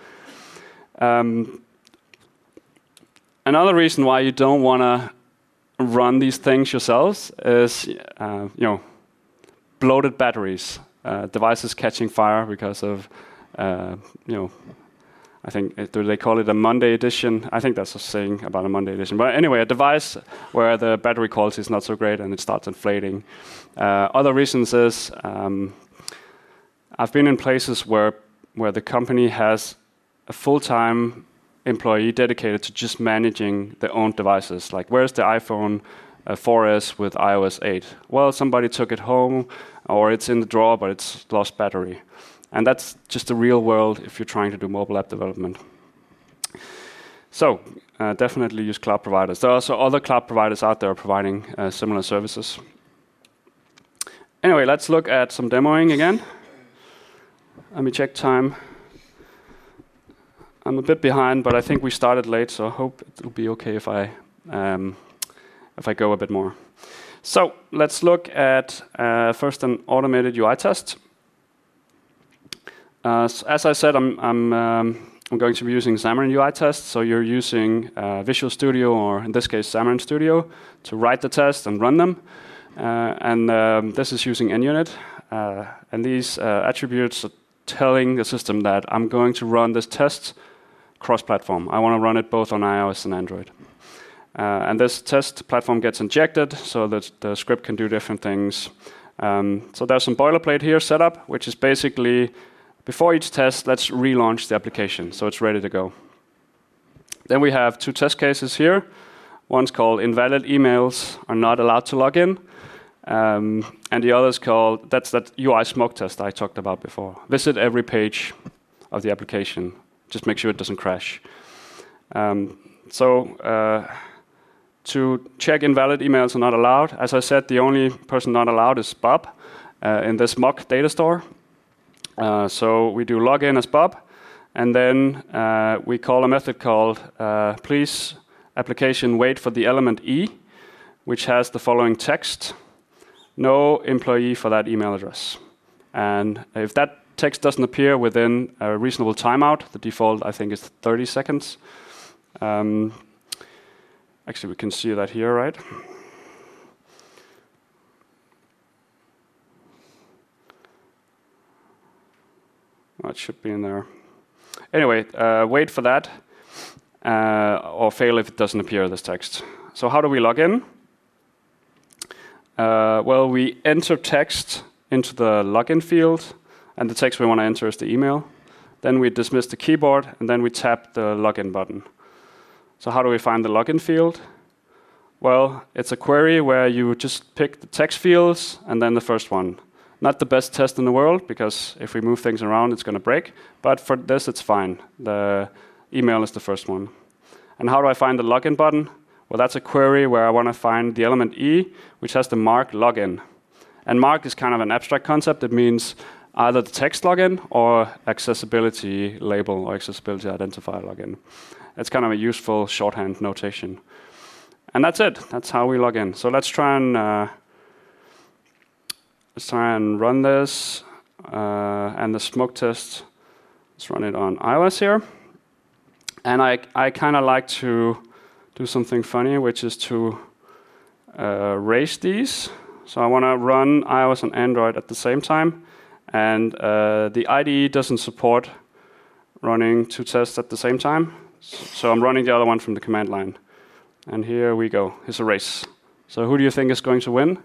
Another reason why you don't want to run these things yourselves is, bloated batteries, devices catching fire because of, I think they call it a Monday edition. I think that's a saying about a Monday edition. But anyway, a device where the battery quality is not so great and it starts inflating. Other reasons is I've been in places where the company has a full-time employee dedicated to just managing their own devices. Like, where's the iPhone 4S with iOS 8? Well, somebody took it home, or it's in the drawer, but it's lost battery. And that's just the real world if you're trying to do mobile app development. So, definitely use cloud providers. There are also other cloud providers out there providing similar services. Anyway, let's look at some demoing again. Let me check time. I'm a bit behind, but I think we started late, so I hope it'll be okay if I go a bit more. So let's look at first an automated UI test. As I said, I'm going to be using Xamarin UI test. So you're using Visual Studio, or in this case Xamarin Studio, to write the test and run them. This is using NUnit, and these attributes are telling the system that I'm going to run this test cross-platform. I want to run it both on iOS and Android. And this test platform gets injected so that the script can do different things. So there's some boilerplate here set up, which is basically, before each test, let's relaunch the application so it's ready to go. Then we have two test cases here. One's called invalid emails are not allowed to log in. And the other is called, that's that UI smoke test I talked about before. Visit every page of the application. Just make sure it doesn't crash. To check invalid emails are not allowed. As I said, the only person not allowed is Bob in this mock data store. So we do login as Bob, and then we call a method called please application wait for the element E, which has the following text: no employee for that email address. And if that text doesn't appear within a reasonable timeout, the default I think is 30 seconds. Actually, we can see that here, right? Well, it should be in there. Anyway, wait for that, or fail if it doesn't appear, this text. So how do we log in? Well, we enter text into the login field, and the text we want to enter is the email. Then we dismiss the keyboard, and then we tap the login button. So how do we find the login field? Well, it's a query where you just pick the text fields and then the first one. Not the best test in the world, because if we move things around, it's going to break. But for this, it's fine. The email is the first one. And how do I find the login button? Well, that's a query where I want to find the element E, which has the mark login. And mark is kind of an abstract concept. It means either the text login or accessibility label or accessibility identifier login. It's kind of a useful shorthand notation. And that's it. That's how we log in. So let's try and run this. And the smoke test, let's run it on iOS here. And I kind of like to do something funny, which is to raise these. So I want to run iOS and Android at the same time. And the IDE doesn't support running 2 tests at the same time. So I'm running the other one from the command line. And here we go. It's a race. So who do you think is going to win?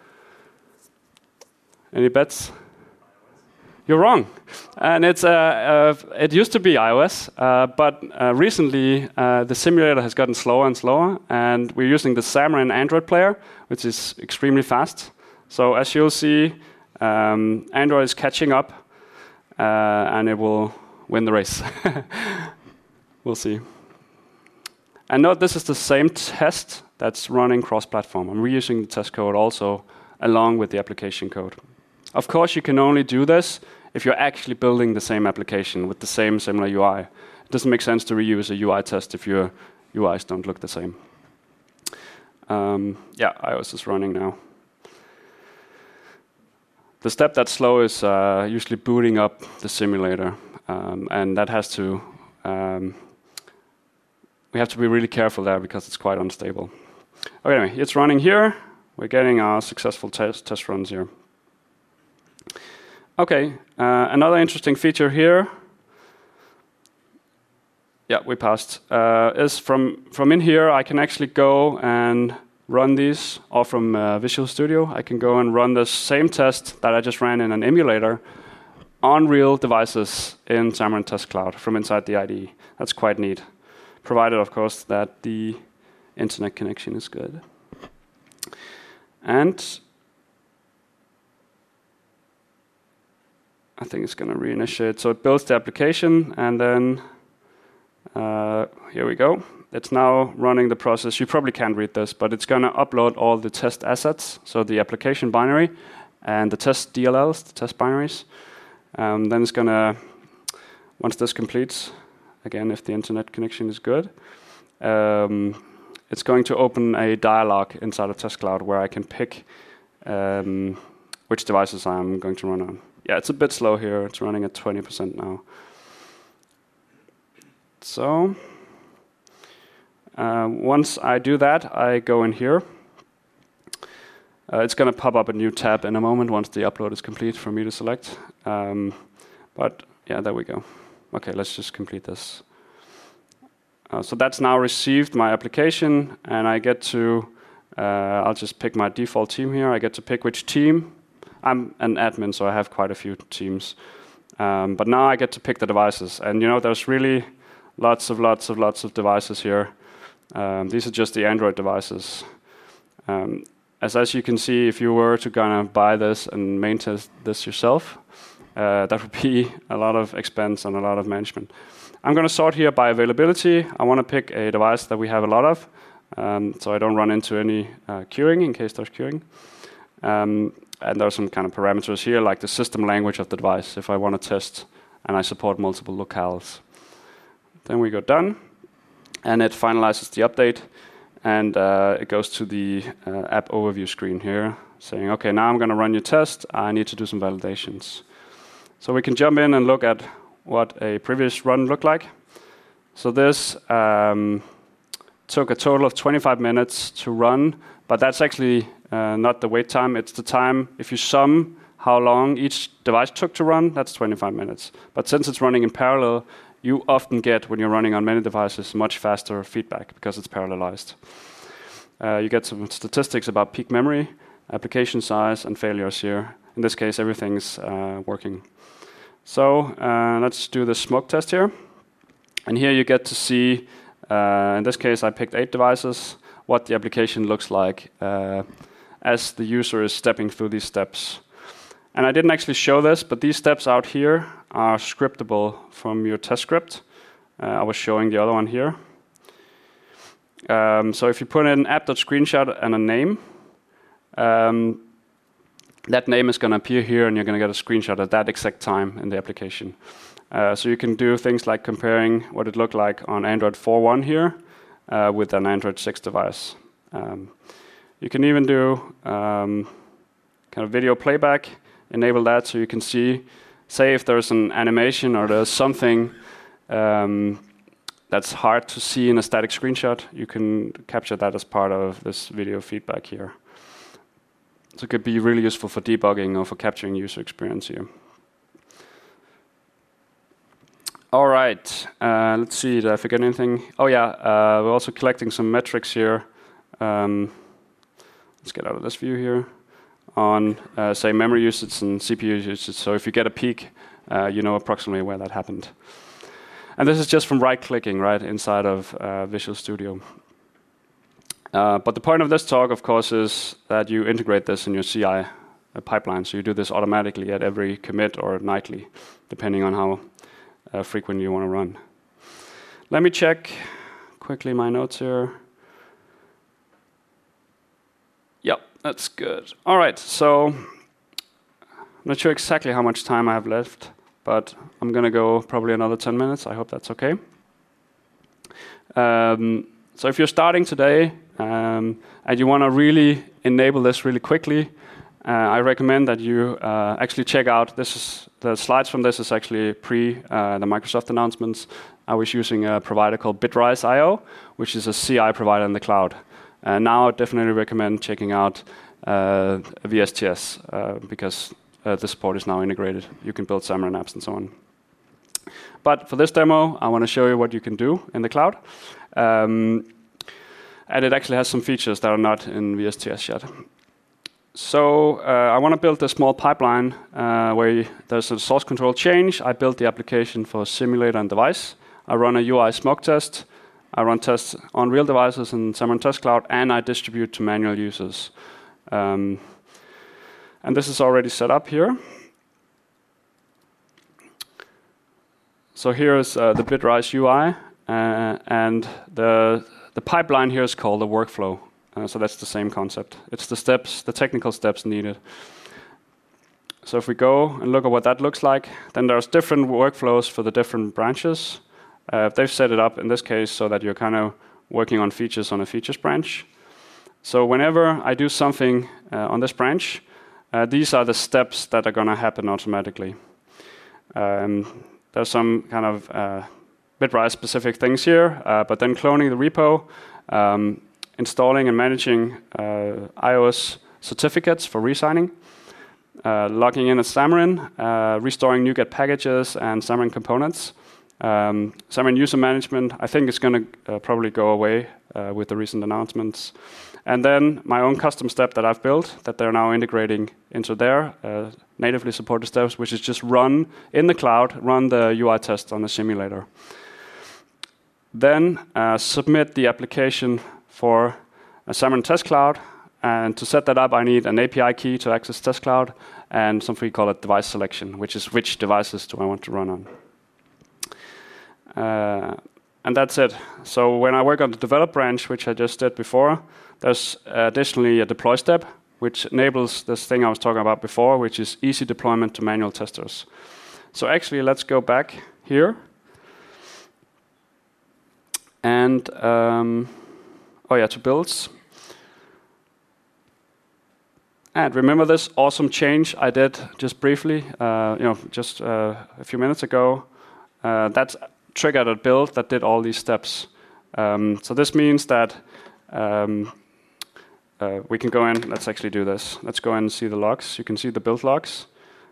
Any bets? You're wrong. And it used to be iOS, but recently the simulator has gotten slower and slower, and we're using the Xamarin Android player, which is extremely fast. So as you'll see, Android is catching up, and it will win the race. We'll see. And note this is the same test that's running cross-platform. I'm reusing the test code also along with the application code. Of course, you can only do this if you're actually building the same application with the same similar UI. It doesn't make sense to reuse a UI test if your UIs don't look the same. Yeah, iOS is running now. The step that's slow is usually booting up the simulator, and that has to. We have to be really careful there because it's quite unstable. Okay, anyway, it's running here. We're getting our successful test runs here. Okay, another interesting feature here. Yeah, we passed. Is from in here, I can actually go and run these, or from Visual Studio, I can go and run the same test that I just ran in an emulator on real devices in Xamarin Test Cloud from inside the IDE. That's quite neat, provided, of course, that the internet connection is good. And I think it's going to reinitiate. So it builds the application, and then here we go. It's now running the process. You probably can't read this, but it's going to upload all the test assets, so the application binary and the test DLLs, the test binaries. Then it's going to, once this completes, again, if the internet connection is good, it's going to open a dialog inside of Test Cloud where I can pick which devices I'm going to run on. Yeah, it's a bit slow here. It's running at 20% now. So once I do that, I go in here. It's going to pop up a new tab in a moment once the upload is complete for me to select. But yeah, there we go. OK, let's just complete this. So that's now received my application, and I get to, I'll just pick my default team here. I get to pick which team. I'm an admin, so I have quite a few teams. But now I get to pick the devices. And you know, there's really lots of devices here. These are just the Android devices. As you can see, if you were to kind of buy this and maintain this yourself, that would be a lot of expense and a lot of management. I'm going to sort here by availability. I want to pick a device that we have a lot of, so I don't run into any queuing in case there's queuing. And there are some kind of parameters here, like the system language of the device, if I want to test and I support multiple locales. Then we go done, and it finalizes the update, and it goes to the app overview screen here, saying, OK, now I'm going to run your test. I need to do some validations. So we can jump in and look at what a previous run looked like. So this took a total of 25 minutes to run, but that's actually not the wait time. It's the time, if you sum how long each device took to run, that's 25 minutes. But since it's running in parallel, you often get, when you're running on many devices, much faster feedback because it's parallelized. You get some statistics about peak memory, application size, and failures here. In this case, everything's working. So let's do the smoke test here. And here you get to see, in this case, I picked 8 devices, what the application looks like as the user is stepping through these steps. And I didn't actually show this, but these steps out here are scriptable from your test script. I was showing the other one here. So if you put in app.screenshot and a name, that name is going to appear here, and you're going to get a screenshot at that exact time in the application. So you can do things like comparing what it looked like on Android 4.1 here with an Android 6 device. You can even do kind of video playback, enable that so you can see, say if there's an animation or there's something that's hard to see in a static screenshot, you can capture that as part of this video feedback here. So it could be really useful for debugging or for capturing user experience here. All right, let's see, did I forget anything? Oh yeah, we're also collecting some metrics here. Let's get out of this view here on, say, memory usage and CPU usage. So if you get a peak, you know approximately where that happened. And this is just from right-clicking, right, inside of Visual Studio. But the point of this talk, of course, is that you integrate this in your CI pipeline. So you do this automatically at every commit or nightly, depending on how frequent you want to run. Let me check quickly my notes here. Yep, that's good. All right, so I'm not sure exactly how much time I have left, but I'm going to go probably another 10 minutes. I hope that's okay. So if you're starting today and you want to really enable this really quickly, I recommend that you actually check out, the slides from this is actually pre the Microsoft announcements. I was using a provider called Bitrise.io, which is a CI provider in the cloud. Now I definitely recommend checking out VSTS because the support is now integrated. You can build Xamarin apps and so on. But for this demo, I want to show you what you can do in the cloud. And it actually has some features that are not in VSTS yet. So I want to build a small pipeline where there's a source control change. I built the application for simulator and device. I run a UI smoke test. I run tests on real devices in Xamarin Test Cloud, and I distribute to manual users. And this is already set up here. So here is the Bitrise UI, and the pipeline here is called the workflow. So that's the same concept. It's the steps, the technical steps needed. So if we go and look at what that looks like, then there's different workflows for the different branches. They've set it up in this case so that you're kind of working on features on a features branch. So whenever I do something on this branch, these are the steps that are going to happen automatically. There's some kind of Bitrise specific things here, but then cloning the repo, installing and managing iOS certificates for re-signing, logging in as Xamarin, restoring NuGet packages and Xamarin components. Xamarin user management, I think, is going to probably go away with the recent announcements. And then my own custom step that I've built that they're now integrating into their natively supported steps, which is just run in the cloud, run the UI test on the simulator. Then submit the application for a Xamarin Test Cloud, and to set that up, I need an API key to access Test Cloud and something we call it device selection, which is which devices do I want to run on. And that's it. So when I work on the develop branch, which I just did before, there's additionally a deploy step, which enables this thing I was talking about before, which is easy deployment to manual testers. So actually, let's go back here. And to builds. And remember this awesome change I did just briefly, just a few minutes ago. That's triggered a build that did all these steps. So this means that we can go in. Let's actually do this. Let's go in and see the logs. You can see the build logs.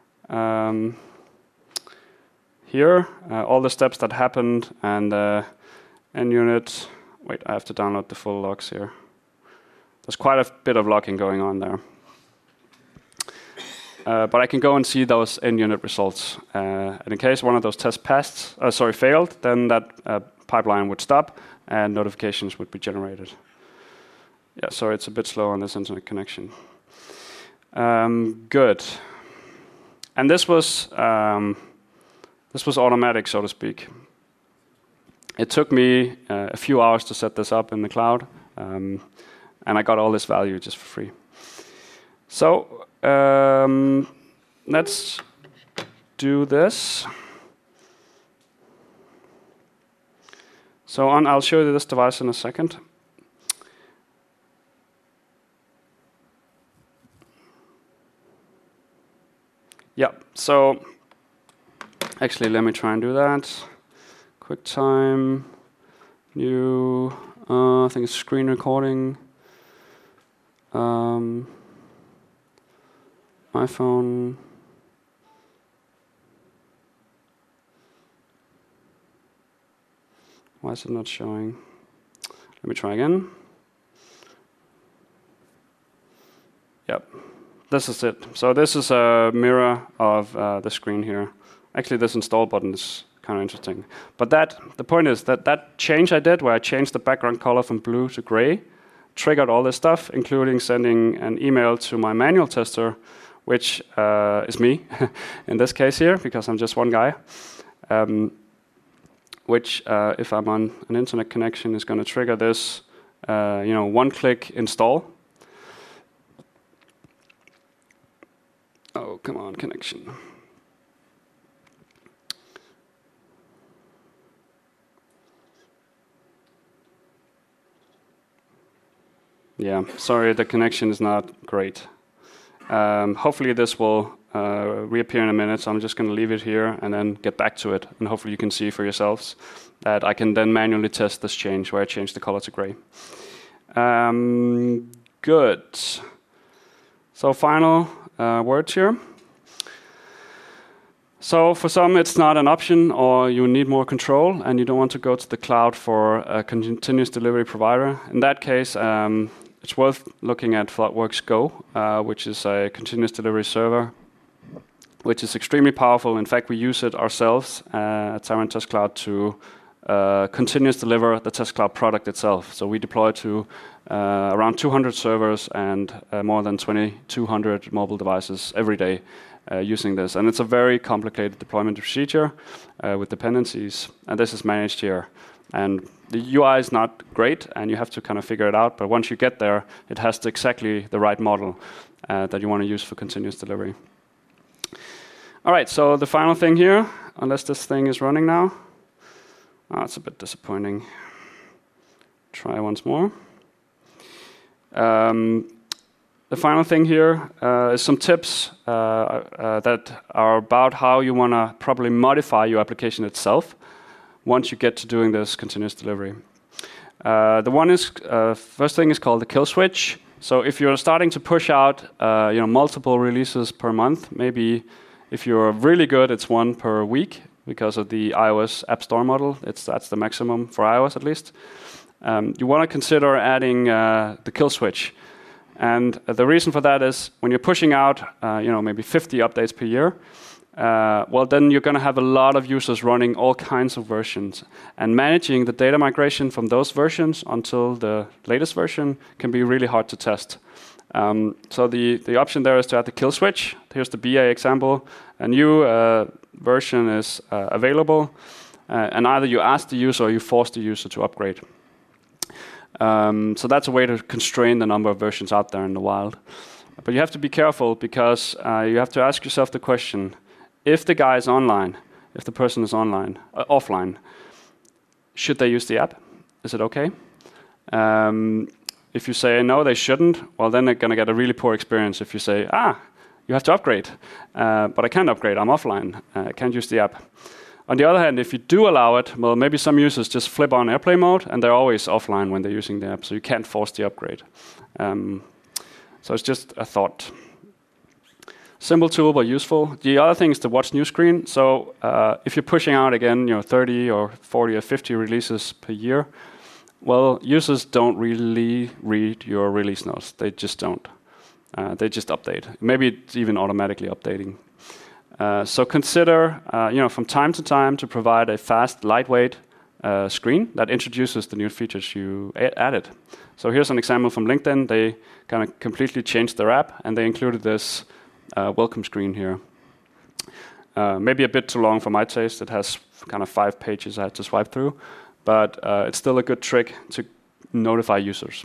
Here, all the steps that happened and NUnit. Wait, I have to download the full logs here. There's quite a bit of logging going on there. But I can go and see those NUnit results. And in case one of those tests failed, then that pipeline would stop and notifications would be generated. Yeah, so it's a bit slow on this internet connection. Good. And this was automatic, so to speak. It took me a few hours to set this up in the cloud, and I got all this value just for free. So let's do this. So I'll show you this device in a second. Yeah, so actually let me try and do that. QuickTime, new, I think it's screen recording. iPhone. Why is it not showing? Let me try again. Yep, this is it. So this is a mirror of the screen here. Actually, this install button is kind of interesting. But the point is that change I did, where I changed the background color from blue to gray, triggered all this stuff, including sending an email to my manual tester, which is me in this case here, because I'm just one guy. Which, if I'm on an internet connection, is going to trigger this, one-click install. Oh, come on, connection. Yeah, sorry, the connection is not great. Hopefully this will reappear in a minute, so I'm just going to leave it here and then get back to it. And hopefully you can see for yourselves that I can then manually test this change, where I change the color to gray. Good. So final words here. So for some, it's not an option, or you need more control, and you don't want to go to the cloud for a continuous delivery provider. In that case, it's worth looking at ThoughtWorks Go, which is a continuous delivery server, which is extremely powerful. In fact, we use it ourselves at Tyrant Test Cloud to continuous deliver the Test Cloud product itself. So we deploy to around 200 servers and more than 2,200 mobile devices every day using this. And it's a very complicated deployment procedure with dependencies. And this is managed here. And the UI is not great, and you have to kind of figure it out. But once you get there, it has exactly the right model that you want to use for continuous delivery. All right, so the final thing here, unless this thing is running now. Oh, it's a bit disappointing. Try once more. The final thing here is some tips that are about how you want to properly modify your application itself once you get to doing this continuous delivery. The one is, first thing is called the kill switch. So if you're starting to push out multiple releases per month, maybe if you're really good, it's one per week because of the iOS App Store model. That's the maximum for iOS at least. You want to consider adding the kill switch. And the reason for that is when you're pushing out maybe 50 updates per year, well, then you're going to have a lot of users running all kinds of versions. And managing the data migration from those versions until the latest version can be really hard to test. So the option there is to add the kill switch. Here's the BA example. A new version is available. And either you ask the user or you force the user to upgrade. So that's a way to constrain the number of versions out there in the wild. But you have to be careful because you have to ask yourself the question, if the guy is online, if the person is offline, should they use the app? Is it okay? If you say, no, they shouldn't, well, then they're going to get a really poor experience if you say, you have to upgrade. But I can't upgrade, I'm offline. I can't use the app. On the other hand, if you do allow it, well, maybe some users just flip on airplane mode, and they're always offline when they're using the app, so you can't force the upgrade. So it's just a thought. Simple tool, but useful. The other thing is the watch new screen. So if you're pushing out, again, 30 or 40 or 50 releases per year, well, users don't really read your release notes. They just don't. They just update. Maybe it's even automatically updating. So consider, from time to time to provide a fast, lightweight screen that introduces the new features you added. So here's an example from LinkedIn. They kind of completely changed their app, and they included this welcome screen here. Maybe a bit too long for my taste. It has kind of 5 pages I had to swipe through, but it's still a good trick to notify users.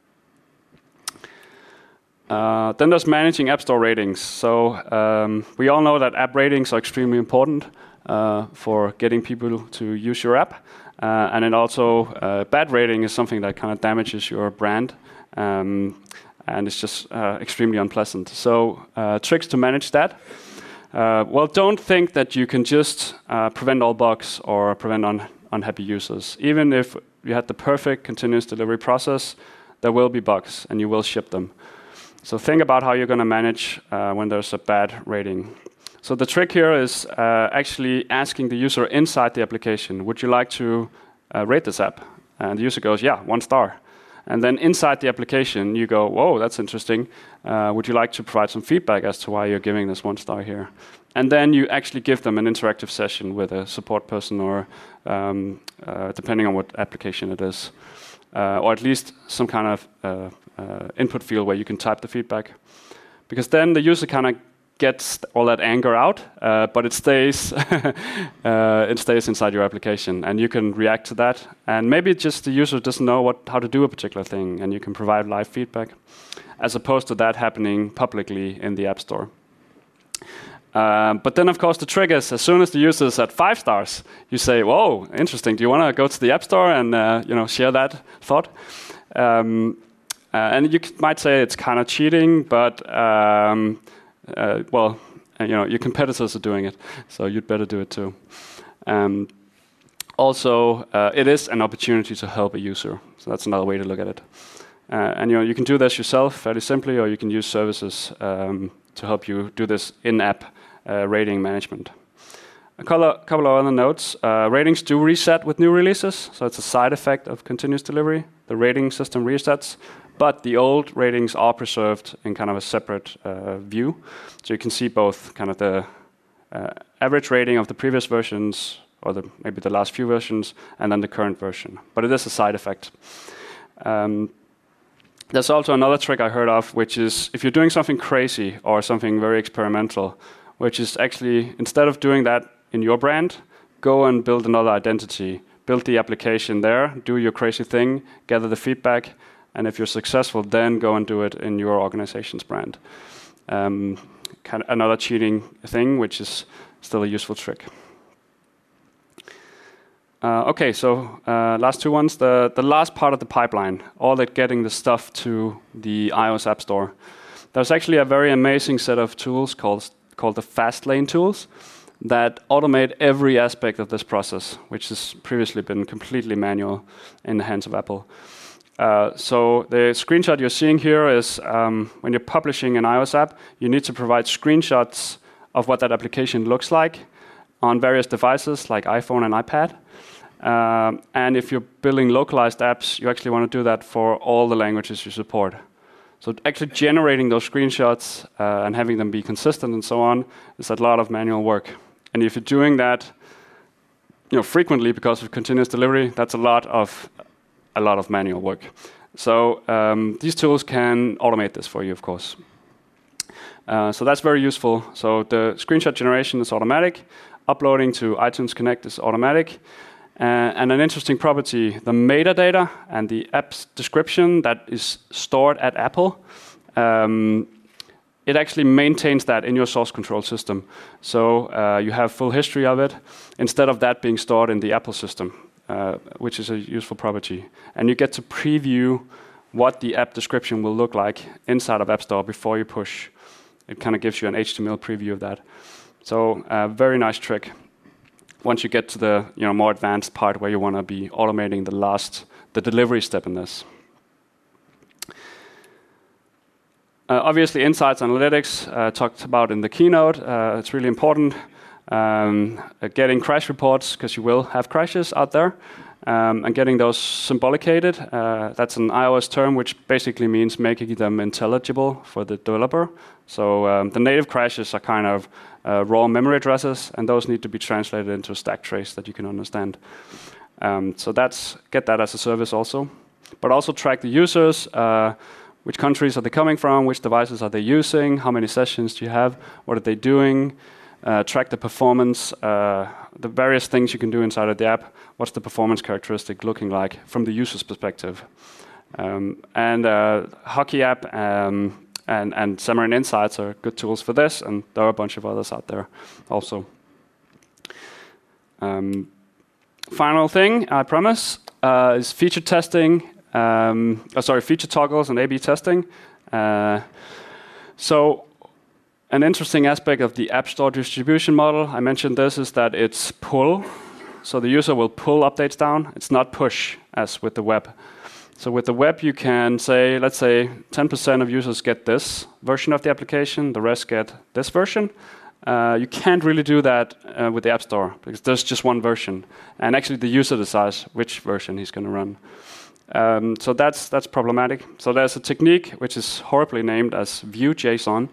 Then there's managing App Store ratings. So we all know that app ratings are extremely important for getting people to use your app. And then also bad rating is something that kind of damages your brand. And it's just extremely unpleasant. So tricks to manage that. Well, don't think that you can just prevent all bugs or prevent unhappy users. Even if you had the perfect continuous delivery process, there will be bugs and you will ship them. So think about how you're going to manage when there's a bad rating. So the trick here is actually asking the user inside the application, would you like to rate this app? And the user goes, yeah, 1 star. And then inside the application, you go, whoa, that's interesting. Would you like to provide some feedback as to why you're giving this 1 star here? And then you actually give them an interactive session with a support person or depending on what application it is. Or at least some kind of input field where you can type the feedback. Because then the user kind of gets all that anger out, but it stays inside your application, and you can react to that. And maybe just the user doesn't know how to do a particular thing, and you can provide live feedback, as opposed to that happening publicly in the App Store. But then, of course, the trick is as soon as the user is at 5 stars, you say, "Whoa, interesting! Do you want to go to the App Store and share that thought?" And you might say it's kind of cheating, but your competitors are doing it, so you'd better do it too. Also, it is an opportunity to help a user, so that's another way to look at it. And you can do this yourself fairly simply, or you can use services to help you do this in-app rating management. A couple of other notes. Ratings do reset with new releases, so it's a side effect of continuous delivery. The rating system resets, but the old ratings are preserved in kind of a separate view. So you can see both kind of the average rating of the previous versions, or maybe the last few versions, and then the current version. But it is a side effect. There's also another trick I heard of, which is if you're doing something crazy or something very experimental, which is actually, instead of doing that in your brand, go and build another identity. Build the application there, do your crazy thing, gather the feedback, and if you're successful, then go and do it in your organization's brand. Kind of another cheating thing, which is still a useful trick. Okay, so last two ones. The last part of the pipeline, all that getting the stuff to the iOS App Store. There's actually a very amazing set of tools called the Fastlane tools that automate every aspect of this process, which has previously been completely manual in the hands of Apple. So the screenshot you're seeing here is when you're publishing an iOS app, you need to provide screenshots of what that application looks like on various devices like iPhone and iPad. And if you're building localized apps, you actually want to do that for all the languages you support. So actually generating those screenshots and having them be consistent and so on is a lot of manual work. And if you're doing that frequently because of continuous delivery, that's a lot of manual work. So these tools can automate this for you, of course. So that's very useful. So the screenshot generation is automatic. Uploading to iTunes Connect is automatic. And an interesting property, the metadata and the app's description that is stored at Apple, it actually maintains that in your source control system. So you have full history of it, instead of that being stored in the Apple system, which is a useful property. And you get to preview what the app description will look like inside of App Store before you push. It kind of gives you an HTML preview of that. So very nice trick. Once you get to the more advanced part where you want to be automating the delivery step in this. Obviously, Insights Analytics talked about in the keynote. It's really important. Getting crash reports, because you will have crashes out there, and getting those symbolicated. That's an iOS term, which basically means making them intelligible for the developer. So the native crashes are kind of raw memory addresses, and those need to be translated into a stack trace that you can understand. So get that as a service also. But also track the users. Which countries are they coming from? Which devices are they using? How many sessions do you have? What are they doing? Track the performance, the various things you can do inside of the app. What's the performance characteristic looking like from the user's perspective? And Hockey app and Xamarin Insights are good tools for this, and there are a bunch of others out there also. Final thing, I promise, is feature testing. Feature toggles and A/B testing. So an interesting aspect of the App Store distribution model, I mentioned this, is that it's pull. So the user will pull updates down. It's not push, as with the web. So with the web, you can say, let's say 10% of users get this version of the application, the rest get this version. You can't really do that with the App Store because there's just one version. And actually the user decides which version he's going to run. So that's problematic. So there's a technique which is horribly named as Vue.json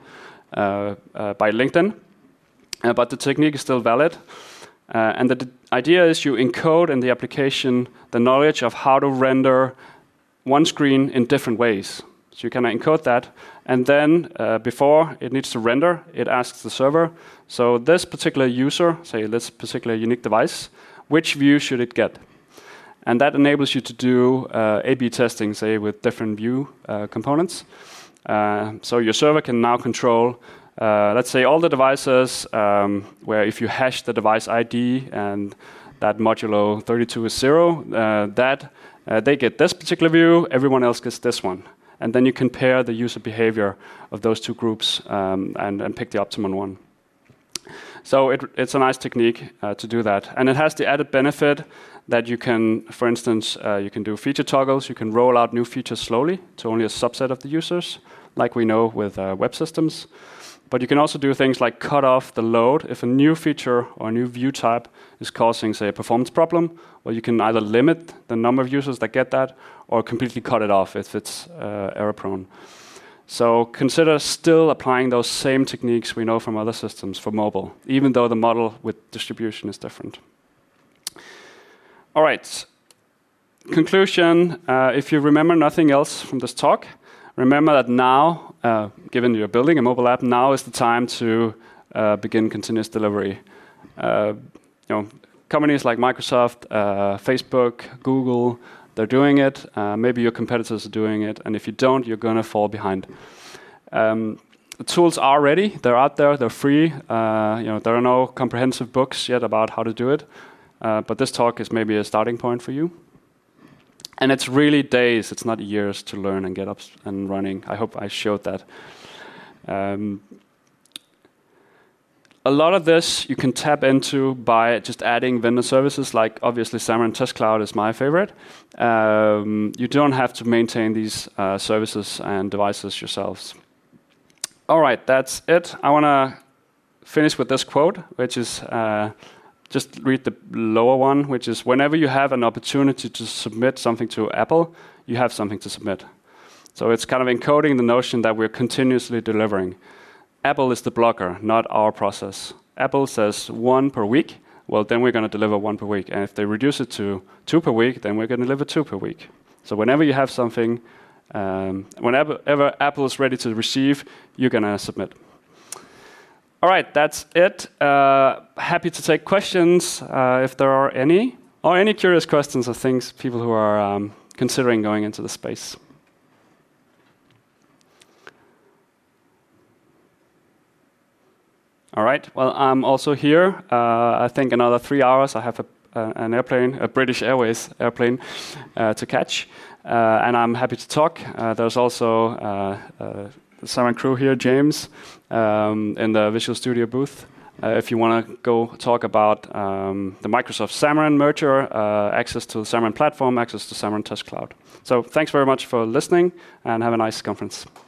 by LinkedIn. But the technique is still valid. And the idea is you encode in the application the knowledge of how to render one screen in different ways. So you can encode that. And then before it needs to render, it asks the server, so this particular user, say this particular unique device, which view should it get? And that enables you to do A/B testing, say, with different Vue components. So your server can now control, let's say, all the devices where if you hash the device ID and that modulo 32 is 0, they get this particular view, everyone else gets this one. And then you compare the user behavior of those two groups and pick the optimum one. So it's a nice technique to do that. And it has the added benefit that you can, for instance, you can do feature toggles. You can roll out new features slowly to only a subset of the users, like we know with web systems. But you can also do things like cut off the load. If a new feature or a new view type is causing, say, a performance problem, well, you can either limit the number of users that get that or completely cut it off if it's error-prone. So consider still applying those same techniques we know from other systems for mobile, even though the model with distribution is different. All right. Conclusion, if you remember nothing else from this talk, remember that now, given you're building a mobile app, now is the time to begin continuous delivery. Companies like Microsoft, Facebook, Google, they're doing it. Maybe your competitors are doing it. And if you don't, you're going to fall behind. The tools are ready. They're out there. They're free. There are no comprehensive books yet about how to do it. But this talk is maybe a starting point for you. And it's really days, it's not years to learn and get up and running. I hope I showed that. A lot of this you can tap into by just adding vendor services, like obviously Xamarin Test Cloud is my favorite. You don't have to maintain these services and devices yourselves. All right, that's it. I want to finish with this quote, which is just read the lower one, which is whenever you have an opportunity to submit something to Apple, you have something to submit. So it's kind of encoding the notion that we're continuously delivering. Apple is the blocker, not our process. Apple says 1 per week. Well, then we're going to deliver 1 per week. And if they reduce it to 2 per week, then we're going to deliver 2 per week. So whenever you have something, whenever Apple is ready to receive, you're going to submit. All right, that's it. Happy to take questions if there are any, or any curious questions or things, people who are considering going into the space. All right, well, I'm also here. I think another 3 hours. I have an airplane, a British Airways airplane to catch. And I'm happy to talk. There's also the Xamarin crew here, James, in the Visual Studio booth. If you want to go talk about the Microsoft Xamarin merger, access to the Xamarin platform, access to Xamarin Test Cloud. So thanks very much for listening, and have a nice conference.